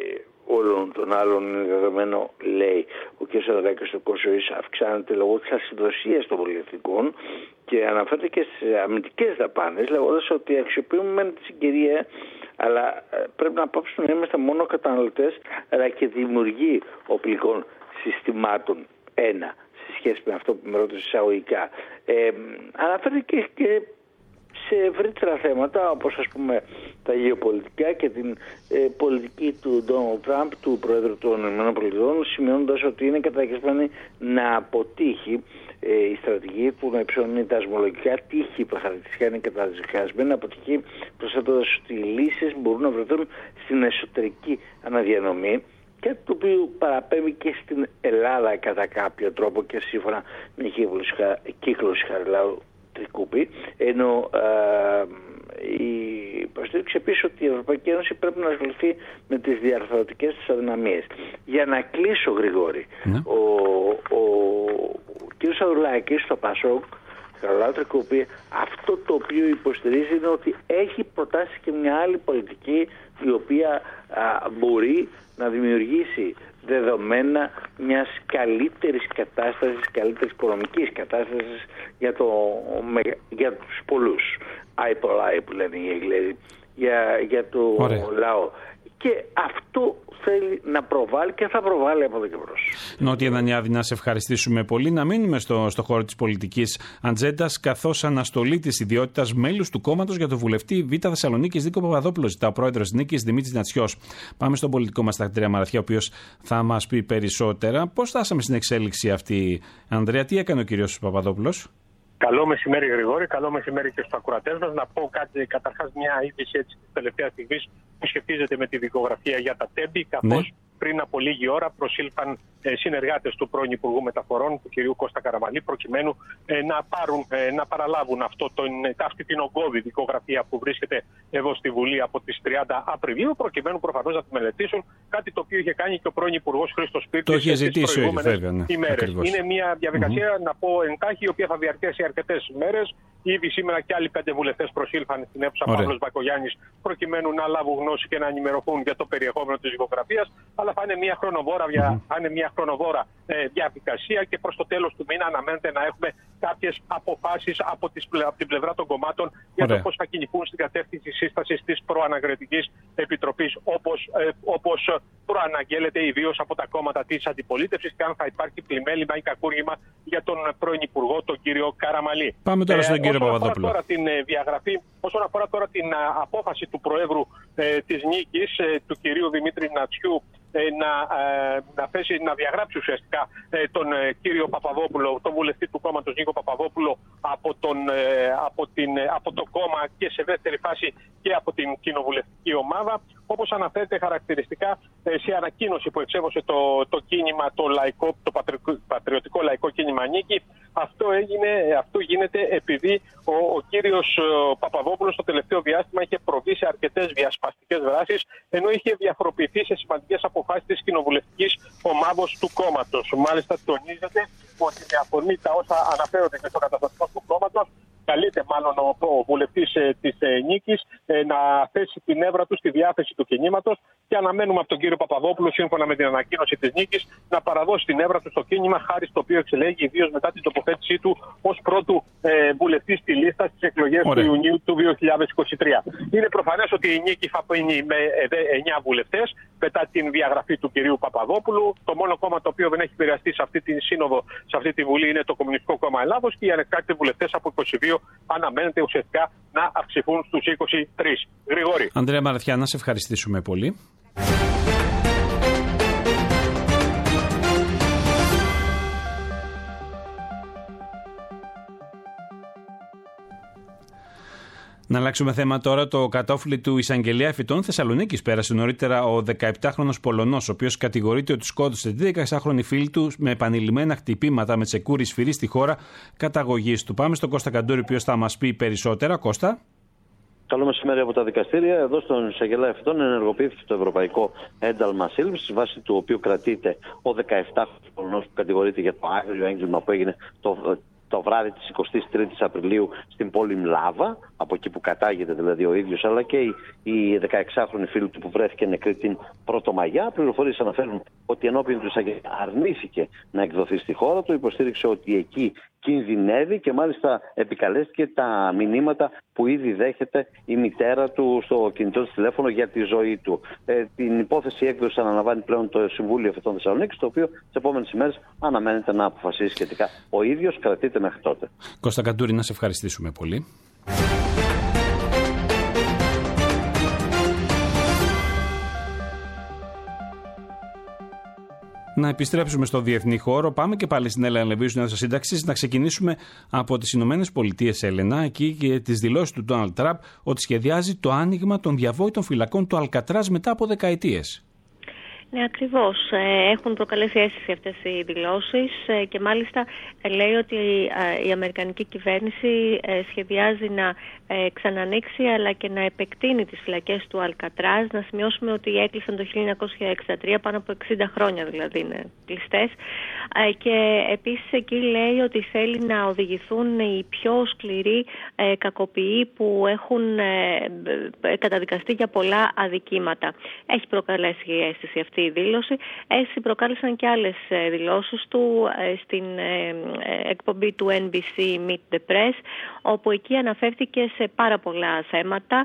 όλων των άλλων είναι δεδομένο, λέει ο κ. Σαδράκης, το κόστος ζωής αυξάνεται λόγω της ασυδοσίας των πολυεθνικών και αναφέρεται και στις αμυντικές δαπάνες, λέγοντας ότι αξιοποιούμε την συγκυρία, αλλά πρέπει να πάψουμε να είμαστε μόνο καταναλωτές, αλλά και δημιουργοί οπλικών συστημάτων. Ένα, σε σχέση με αυτό που με ρώτησε εισαγωγικά. Ε, αναφέρεται και, και σε ευρύτερα θέματα, όπως ας πούμε τα γεωπολιτικά και την ε, πολιτική του Ντόναλντ Τραμπ, του Πρόεδρου των ΗΠΑ, σημειώνοντας ότι είναι καταδικασμένη να αποτύχει ε, η στρατηγική του να υψώνει τα ασμολογικά τείχη που χαρακτηριστικά είναι καταδικασμένη να αποτύχει, προσθέτοντας ότι οι λύσεις μπορούν να βρεθούν στην εσωτερική αναδιανομή, και το οποίο παραπέμπει και στην Ελλάδα κατά κάποιο τρόπο και σύμφωνα με κύκλους Χαριλάου Τρικούπη, ενώ ε, η υποστήριξη επίσης ότι η Ευρωπαϊκή Ένωση πρέπει να ασχοληθεί με τις διαρθρωτικές της αδυναμίες. Για να κλείσω, Γρηγόρη, ναι. ο, ο, ο κ. Ανδρουλάκης στο ΠΑΣΟΚ, Χαριλάου Τρικούπη, αυτό το οποίο υποστηρίζει είναι ότι έχει προτάσει και μια άλλη πολιτική η οποία α, μπορεί να δημιουργήσει δεδομένα μιας καλύτερης κατάστασης, καλύτερης οικονομικής κατάστασης για, το, για τους πολλούς. Άι πολλάι που λένε οι Εγγλέζοι, για, για το Ωραία. λαό. Και αυτό θέλει να προβάλλει και θα προβάλλει από εδώ και μπρος. Νότι Ανιάδη, να σε ευχαριστήσουμε πολύ. Να μείνουμε στο, στο χώρο της πολιτικής ατζέντας, καθώς αναστολή της ιδιότητας μέλους του κόμματος για το βουλευτή Β' Θεσσαλονίκης Νίκο Παπαδόπουλο ζητά ο πρόεδρος Νίκης Δημήτρης Νατσιός. Πάμε στον πολιτικό μας τακτήρια Μαραθιά, ο οποίος θα μας πει περισσότερα. Πώς φτάσαμε στην εξέλιξη αυτή, Ανδρέα, τι έκανε ο κύριος Παπαδόπουλος? Καλό μεσημέρι, Γρηγόρη. Καλό μεσημέρι και στους ακροατές μας. Να πω κάτι, καταρχάς μια είδηση έτσι της τελευταίας στιγμής που σχετίζεται με τη δικογραφία για τα τέμπη, καθώς ναι. πριν από λίγη ώρα προσήλθαν ε, συνεργάτες του πρώην Υπουργού Μεταφορών, του κ. Κώστα Καραμανλή, προκειμένου ε, να, πάρουν, ε, να παραλάβουν αυτό τον, αυτή την ογκώδη δικογραφία που βρίσκεται εδώ στη Βουλή από τις τριάντα Απριλίου, προκειμένου προφανώς να τη μελετήσουν, κάτι το οποίο είχε κάνει και ο πρώην Υπουργός Χρήστος Σπύρτης τις προηγούμενες ναι, ημέρες. Ακριβώς. Είναι μια διαδικασία, mm-hmm. να πω εντάχει, η οποία θα διαρκέσει αρκετές ημέρες. Ήδη σήμερα και άλλοι πέντε βουλευτές προσήλθαν στην αίθουσα Παύλος Μπακογιάννης, προκειμένου να λάβουν γνώση και να ενημερωθούν για το περιεχόμενο της δικογραφίας. Αλλά θα είναι μια χρονοβόρα, mm-hmm. θα είναι μια χρονοβόρα ε, διαδικασία και προς το τέλος του μήνα αναμένεται να έχουμε κάποιες αποφάσεις από, τις, από την πλευρά των κομμάτων για Ωραία. το πώς θα κινηθούν στην κατεύθυνση σύστασης της προανακριτικής επιτροπής, όπως, ε, όπως προαναγγέλλεται ιδίως από τα κόμματα της αντιπολίτευσης, και αν θα υπάρχει πλημέλημα ή κακούργημα για τον πρώην Υπουργό, τον κύριο Καραμαλή. Πάμε τώρα στον ε, κύριο Παπαδόπουλο. Τώρα την ε, διαγραφή, όσον αφορά τώρα την α, απόφαση του Προέδρου ε, της Νίκης, ε, του κυρίου Δημήτρη Νατσιού, ε, να, ε, να, θέσει, να διαγράψει ουσιαστικά ε, τον ε, κύριο Παπαδόπουλο, τον βουλευτή του κόμματος Νίκο Παπαδόπουλο, από, τον, ε, από, την, ε, από το κόμμα και σε δεύτερη φάση και από την κοινοβουλευτική ομάδα. Όπως αναφέρεται χαρακτηριστικά ε, σε ανακοίνωση που εξέβωσε το, το κίνημα, το, λαϊκό, το πατριωτικό λαϊκό κίνημα Νίκη, αυτό, έγινε, αυτό γίνεται επειδή ο, ο κύριος Παπαδόπουλος στο τελευταίο διάστημα είχε προβεί σε αρκετές διασπαστικές δράσεις, ενώ είχε διαφοροποιηθεί σε σημαντικές αποφάσεις της κοινοβουλευτικής ομάδος του κόμματος. Μάλιστα τονίζεται ότι με αφορμή τα όσα αναφέρονται και στο καταστατικό του κόμματος, καλείται μάλλον ο, ο βουλευτής ε, της ε, Νίκης ε, να θέσει την έβρα του στη διάθεση του κινήματος, και αναμένουμε από τον κύριο Παπαδόπουλο, σύμφωνα με την ανακοίνωση της Νίκης, να παραδώσει την έβρα του στο κίνημα, χάρη στο οποίο εξελέγει, ιδίως μετά την τοποθέτησή του ως πρώτου ε, βουλευτή στη λίστα στις εκλογές Ωραία. του Ιουνίου του δύο χιλιάδες είκοσι τρία. Είναι προφανές ότι η Νίκη θα πίνει με εννιά βουλευτές μετά την διαγραφή του κυρίου Παπαδόπουλου. Το μόνο κόμμα το οποίο δεν έχει επηρεαστεί σε αυτή τη σύνοδο, σε αυτή τη Βουλή, είναι το Κομμουνιστικό Κόμμα Ελλάδος, και οι ανεξάρτητοι βουλευτές από είκοσι δύο αναμένεται ουσιαστικά να αυξηθούν στους είκοσι τρεις. Γρηγόρη. Ανδρέα Μαραθιά, να σε ευχαριστήσουμε πολύ. Να αλλάξουμε θέμα τώρα. Το κατόφλι του εισαγγελέα φυτών Θεσσαλονίκης πέρασε νωρίτερα ο δεκαεπτάχρονος Πολωνός, ο οποίος κατηγορείται ότι σκότωσε τη δεκαεξάχρονη φίλη του με επανειλημμένα χτυπήματα με τσεκούρι σφυρί στη χώρα καταγωγής του. Πάμε στον Κώστα Καντούρη, ο οποίος θα μας πει περισσότερα. Κώστα. Καλό μεσημέρι από τα δικαστήρια. Εδώ στον εισαγγελέα φυτών ενεργοποιήθηκε το Ευρωπαϊκό Ένταλμα Σύλληψης, βάσει του οποίου κρατείται ο δεκαεπτάχρονος Πολωνός που κατηγορείται για το άγριο έγκλημα που έγινε το. το βράδυ της εικοστής τρίτης Απριλίου στην πόλη Μλάβα, από εκεί που κατάγεται δηλαδή ο ίδιος, αλλά και η, η δεκαεξάχρονη φίλη του που βρέθηκε νεκρή την Πρωτομαγιά. Πληροφορίες αναφέρουν ότι ενώπιον του εισαγγελέα αρνήθηκε να εκδοθεί στη χώρα του, υποστήριξε ότι εκεί κινδυνεύει και μάλιστα επικαλέστηκε τα μηνύματα που ήδη δέχεται η μητέρα του στο κινητό της τηλέφωνο για τη ζωή του. Ε, την υπόθεση έκδοση αναλαμβάνει πλέον το Συμβούλιο Φυτών Θεσσαλονίκης, το οποίο τις επόμενες ημέρες αναμένεται να αποφασίσει σχετικά. Ο ίδιος κρατείται μέχρι τότε. Κώστα Καντούρη, να σε ευχαριστήσουμε πολύ. Να επιστρέψουμε στο διεθνή χώρο. Πάμε και πάλι στην Έλενα Λεβίου, στην αίθουσα σύνταξης. Να ξεκινήσουμε από τις Ηνωμένες Πολιτείες, Έλενα, εκεί και τις δηλώσεις του Ντόναλντ Τραμπ ότι σχεδιάζει το άνοιγμα των διαβόητων φυλακών του Αλκατράζ μετά από δεκαετίες. Ναι, ακριβώς. Έχουν προκαλέσει αίσθηση αυτές οι δηλώσεις και μάλιστα λέει ότι η Αμερικανική κυβέρνηση σχεδιάζει να ξανανοίξει αλλά και να επεκτείνει τις φυλακές του Αλκατράζ. Να σημειώσουμε ότι έκλεισαν το χίλια εννιακόσια εξήντα τρία, πάνω από εξήντα χρόνια δηλαδή είναι κλειστές. Και επίσης εκεί λέει ότι θέλει να οδηγηθούν οι πιο σκληροί κακοποιοί που έχουν καταδικαστεί για πολλά αδικήματα. Έχει προκαλέσει η αίσθηση αυτή η δήλωση. Έτσι προκάλεσαν και άλλες δηλώσεις του στην εκπομπή του Εν Μπι Σι Meet the Press, όπου εκεί αναφέρθηκε σε πάρα πολλά θέματα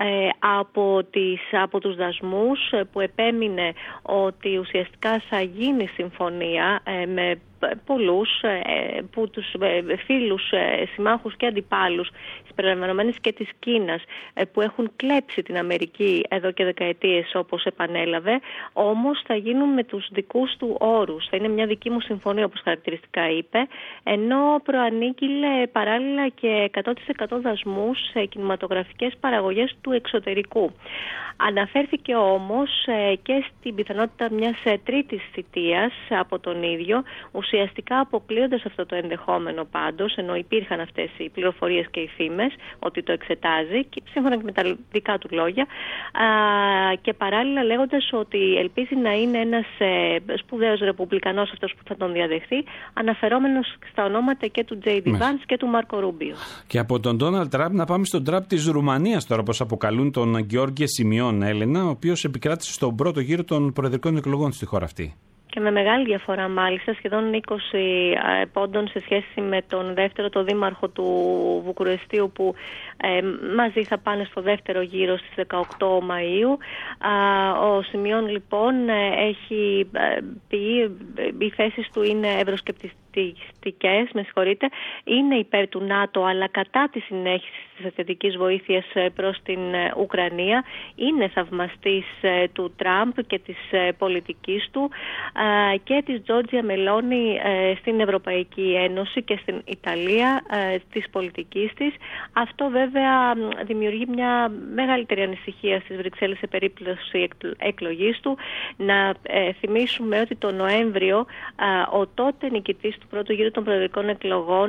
από, τις, από τους δασμούς, που επέμεινε ότι ουσιαστικά θα γίνει συμφωνία με πολλούς που τους φίλους, συμμάχους και αντιπάλους συμπεριλαμβανομένης και της Κίνας, που έχουν κλέψει την Αμερική εδώ και δεκαετίες, όπως επανέλαβε, όμως θα γίνουν με τους δικούς του όρους. Θα είναι μια δική μου συμφωνία, όπως χαρακτηριστικά είπε, ενώ προανήγγειλε παράλληλα και εκατό τοις εκατό δασμούς σε κινηματογραφικές παραγωγές του εξωτερικού. Αναφέρθηκε όμως και στην πιθανότητα μιας τρίτης θητείας από τον ίδιο, ουσιαστικά αποκλείοντας αυτό το ενδεχόμενο πάντως, ενώ υπήρχαν αυτές οι πληροφορίες και οι φήμες ότι το εξετάζει, και σύμφωνα και με τα δικά του λόγια, α, και παράλληλα λέγοντας ότι ελπίζει να είναι ένας ε, σπουδαίος ρεπουμπλικανός αυτός που θα τον διαδεχθεί, αναφερόμενος στα ονόματα και του Τζέι Ντι Βάνς και του Μάρκο Ρούμπιο. Και από τον Ντόναλντ Τραμπ να πάμε στον Τραμπ της Ρουμανίας τώρα, όπως αποκαλούν τον Γεώργιο Σιμιών, Έλενα, ο οποίος επικράτησε στον πρώτο γύρο των προεδρικών εκλογών στη χώρα αυτή. και με μεγάλη διαφορά μάλιστα, σχεδόν είκοσι πόντων σε σχέση με τον δεύτερο, το δήμαρχο του Βουκουρεστίου, που ε, μαζί θα πάνε στο δεύτερο γύρο στις δεκαοκτώ Μαΐου. Ο Σιμιών λοιπόν έχει πει, οι θέσεις του είναι ευρωσκεπτικές, με συγχωρείτε, είναι υπέρ του ΝΑΤΟ αλλά κατά τη συνέχιση της ασιατικής βοήθειας προς την Ουκρανία, είναι θαυμαστής του Τραμπ και της πολιτικής του και της Τζόρτζια Μελόνι στην Ευρωπαϊκή Ένωση και στην Ιταλία της πολιτικής της. Αυτό βέβαια δημιουργεί μια μεγαλύτερη ανησυχία στις Βρυξέλλες σε περίπτωση εκλογής του. Να θυμίσουμε ότι το Νοέμβριο ο τότε νικητής του πρώτου γύρου των προεδρικών εκλογών,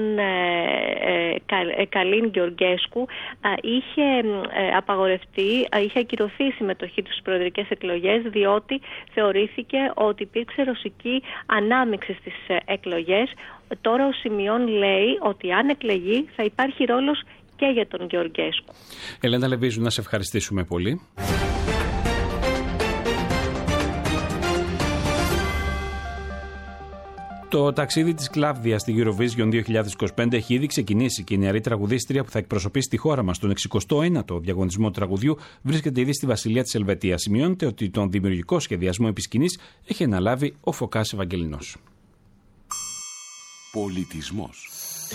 Καλίν Γεωργέσκου, είχε απαγορευτεί, είχε ακυρωθεί η συμμετοχή του στις προεδρικές εκλογές, διότι θεωρήθηκε ότι υπήρξε ρωσική ανάμειξη στις εκλογές. Τώρα ο Σιμιών λέει ότι αν εκλεγεί θα υπάρχει ρόλος και για τον Γεωργέσκου. Ελένα Λεβίζου, να σε ευχαριστήσουμε πολύ. Το ταξίδι της Κλάβδια στη Eurovision δύο χιλιάδες είκοσι πέντε έχει ήδη ξεκινήσει και η νεαρή τραγουδίστρια που θα εκπροσωπήσει τη χώρα μας στον εξηκοστό ένατο διαγωνισμό τραγουδιού βρίσκεται ήδη στη Βασιλεία της Ελβετίας. Σημειώνεται ότι τον δημιουργικό σχεδιασμό επί σκηνής έχει αναλάβει ο Φωκάς Ευαγγελινός. Πολιτισμός.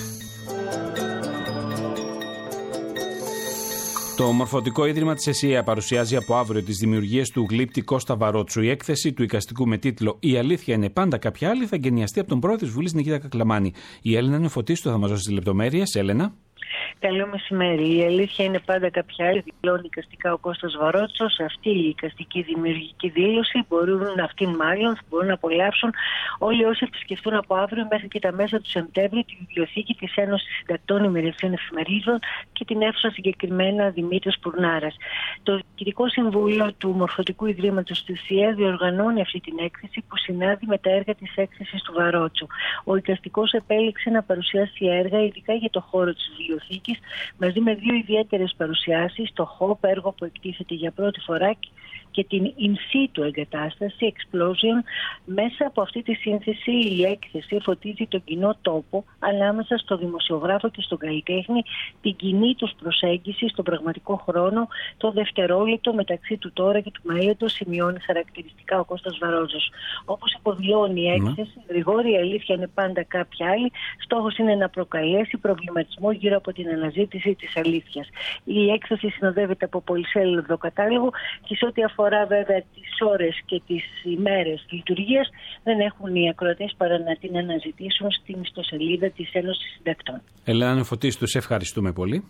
Το Μορφωτικό Ίδρυμα της ΕΣΥΑ παρουσιάζει από αύριο τις δημιουργίες του γλύπτη Κώστα Βαρότσου. Η έκθεση του εικαστικού με τίτλο «Η αλήθεια είναι πάντα κάποια άλλη» θα εγκαινιαστεί από τον πρόεδρο της Βουλής Νικήτα Κακλαμάνη. Η Έλενα Νεφωτίστου θα μας δώσει τις λεπτομέρειες. Έλενα. Καλό μεσημέρι. Η αλήθεια είναι πάντα κάποια άλλη. Δηλώνει εικαστικά ο Κώστας Βαρότσος. Αυτή η εικαστική δημιουργική δήλωση μπορούν, αυτοί μάλλον μπορούν να απολαύσουν όλοι όσοι επισκεφτούν από αύριο μέχρι και τα μέσα του Σεπτέμβρη τη βιβλιοθήκη της Ένωσης Συντακτών Ημερησίων Εφημερίδων και την αίθουσα συγκεκριμένα Δημήτρης Πουρνάρας. Το Διοικητικό Συμβούλιο του Μορφωτικού Ιδρύματος της ΕΣΥΑ διοργανώνει αυτή την έκθεση που συνάδει με τα έργα της έκθεσης του Βαρότσου. Ο εικαστικός επέλεξε να παρουσιάσει έργα ειδικά για το χώρο της βιβλιοθήκης, μαζί με δύο ιδιαίτερες παρουσιάσεις, το χόπ, έργο που εκτίθεται για πρώτη φορά, και την in situ εγκατάσταση Explosion. Μέσα από αυτή τη σύνθεση η έκθεση φωτίζει τον κοινό τόπο ανάμεσα στο δημοσιογράφο και στον καλλιτέχνη, την κοινή τους προσέγγιση στον πραγματικό χρόνο, το δευτερόλεπτο μεταξύ του τώρα και του μαΐοντος, σημειώνει χαρακτηριστικά ο Κώστας Βαρότσος. Όπως υποδηλώνει η έκθεση, mm. Γρηγόρη, η αλήθεια είναι πάντα κάποια άλλη. Στόχος είναι να προκαλέσει προβληματισμό γύρω από την αναζήτηση της αλήθειας. Η έκθεση συνοδεύεται από πολυσέλιδο κατάλογο και σε ό,τι αφορά βέβαια τις ώρες και τις ημέρες λειτουργίας, δεν έχουν οι ακροατές παρά να την αναζητήσουν στην ιστοσελίδα της Ένωσης Συντακτών. Ελένα Νεφωτίστου, σε ευχαριστούμε πολύ.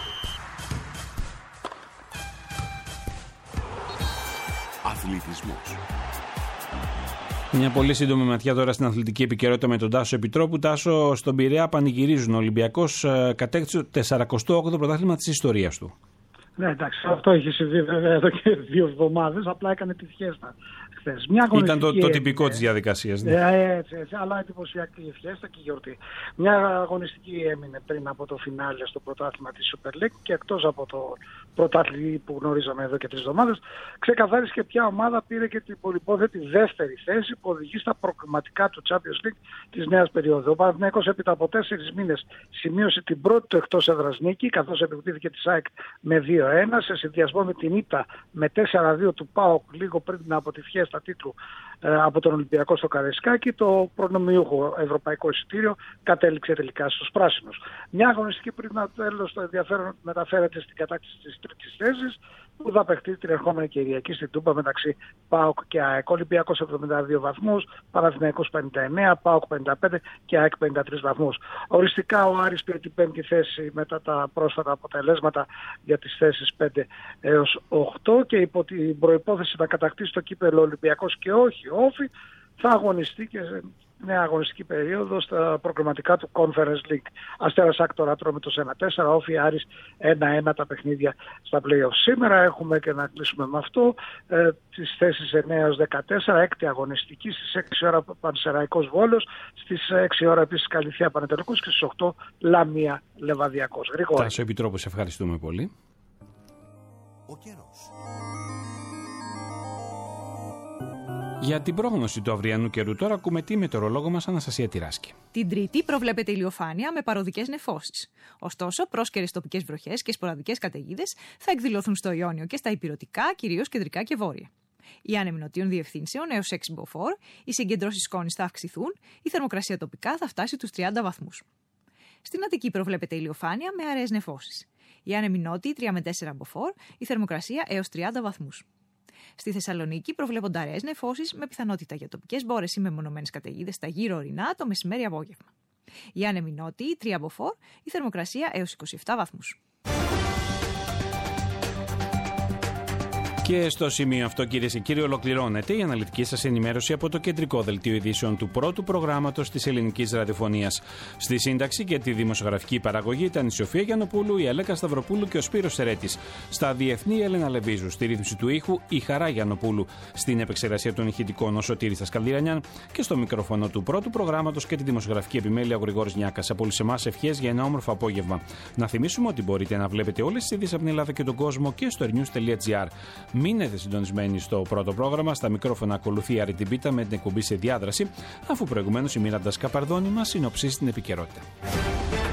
Αθλητισμός. Μια πολύ σύντομη ματιά τώρα στην αθλητική επικαιρότητα με τον Τάσο Επιτρόπου. Τάσο, στον Πειραιά πανηγυρίζουν. Ο Ολυμπιακός κατέκτησε το τεσσαρακοστό όγδοο πρωτάθλημα της ιστορίας του. Ναι, εντάξει, αυτό είχε συμβεί βέβαια εδώ και δύο εβδομάδες, απλά έκανε τη φιέστα χθες. Ήταν το, το τυπικό της διαδικασίας. Ναι. Ε, έτσι, έτσι, αλλά εντυπωσιακή η φιέστα και η γιορτή. Μια αγωνιστική έμεινε πριν από το φινάλε στο πρωτάθλημα της Super League και εκτός από το πρωτάθλημα που γνωρίζαμε εδώ και τρεις εβδομάδες, ξεκαθάρισε και ποια ομάδα πήρε και την πολυπόθετη δεύτερη θέση που οδηγεί στα προκριματικά του Champions League της νέας περίοδου. Ο Παναθηναϊκός έπειτα από τέσσερις μήνες σημείωσε την πρώτη του εκτός έδρας νίκη, καθώς επικτήθηκε τη ΑΕΚ με δύο ένα σε συνδυασμό με την ήττα με τέσσερα δύο του ΠΑΟΚ λίγο πριν από τη φιέστα τίτλου ε, από τον Ολυμπιακό στο Καραϊσκάκι. Το προνομιούχο ευρωπαϊκό εισιτήριο κατέληξε τελικά στους πράσινους. Μια αγωνιστική πριν το τέλος το ενδιαφέρον μεταφέρεται στην κατάκτηση της τρίτης θέσης που θα παιχτεί την ερχόμενη Κυριακή στην Τούμπα μεταξύ ΠΑΟΚ και ΑΕΚ. Ολυμπιακός εβδομήντα δύο βαθμούς, Παναθηναϊκός πενήντα εννέα, ΠΑΟΚ πενήντα πέντε και ΑΕΚ πενήντα τρεις βαθμούς. Οριστικά ο Άρης πήρε την πέμπτη θέση μετά τα πρόσφατα αποτελέσματα για τις θέσεις πέντε έως οκτώ και υπό την προϋπόθεση να κατακτήσει το κύπελλο Ολυμπιακός και όχι Όφη, θα αγωνιστεί και σε νέα αγωνιστική περίοδο στα προκριματικά του Conference League. Αστέρας Άκτορα Ατρόμητος ένα τέσσερα, Όφη Άρης ένα ένα τα παιχνίδια στα play-off. Σήμερα έχουμε, και να κλείσουμε με αυτό, ε, τις θέσεις εννέα έως δεκατέσσερα, έκτη αγωνιστική, στις έξι ώρα Πανσεραϊκός Βόλος, στις έξι ώρα επίσης Καλυθιά Πανετολικός και στις οκτώ Λάμια Λεβαδιακός. Γρηγόρη. Τάσο Επιτρόπου, σε ευχαριστούμε πολύ. Ο καιρός. Για την πρόγνωση του αυριανού καιρού τώρα ακούμε τη μετεωρολόγο μας Αναστασία Τυράσκη. Την Τρίτη προβλέπεται ηλιοφάνεια με παροδικές νεφώσεις. Ωστόσο, πρόσκαιρες τοπικές βροχές και σποραδικές καταιγίδες θα εκδηλωθούν στο Ιόνιο και στα ηπειρωτικά, κυρίως κεντρικά και βόρεια. Οι άνεμοι νοτίων διευθύνσεων έως έξι μποφόρ, οι συγκεντρώσεις σκόνης θα αυξηθούν, η θερμοκρασία τοπικά θα φτάσει τους τριάντα βαθμούς. Στην Αττική προβλέπεται ηλιοφάνεια με αραιές νεφώσεις. Οι άνεμοι νότιοι τρία με τέσσερα μποφόρ, η θερμοκρασία έως τριάντα βαθμούς. Στη Θεσσαλονίκη προβλέπονται αραιές νεφώσεις με πιθανότητα για τοπικές μπόρες ή μεμονωμένες καταιγίδες στα γύρω ορεινά το μεσημέρι απόγευμα. Οι άνεμοι νότιοι τρία μποφόρ, η θερμοκρασία έως είκοσι επτά βαθμούς. Και στο σημείο αυτό, κυρίες και κύριοι, ολοκληρώνεται η αναλυτική σας ενημέρωση από το κεντρικό δελτίο ειδήσεων του πρώτου προγράμματος της ελληνικής ραδιοφωνίας. Στη σύνταξη και τη δημοσιογραφική παραγωγή ήταν η Σοφία Γιαννοπούλου, η Αλέκα Σταυροπούλου και ο Σπύρος Σερέτης. Στα διεθνή, η Έλενα Λεβίζου. Στη ρύθμιση του ήχου, η Χαρά Γιαννοπούλου. Στην επεξεργασία των ηχητικών, ο Σωτήρης Τασκαλδιρανιάν. Και στο μικρόφωνο του πρώτου προγράμματος και τη δημοσιογραφική επιμέλεια, ο Γρηγόρης Νιάκας. Από όλους εμάς, ευχές για ένα όμορφο απόγευμα. Να θυμίσουμε ότι μπορείτε να βλέπετε όλες τις ειδήσεις από την Ελλάδα και τον κόσμο και στο ερnews τελεία gr. Μείνετε συντονισμένοι στο πρώτο πρόγραμμα. Στα μικρόφωνα ακολουθεί η Άρη Τιμπίτα με την εκπομπή σε διάδραση, αφού προηγουμένως η Μίραντα Σκαπαρδόνη μας συνοψίσει την επικαιρότητα.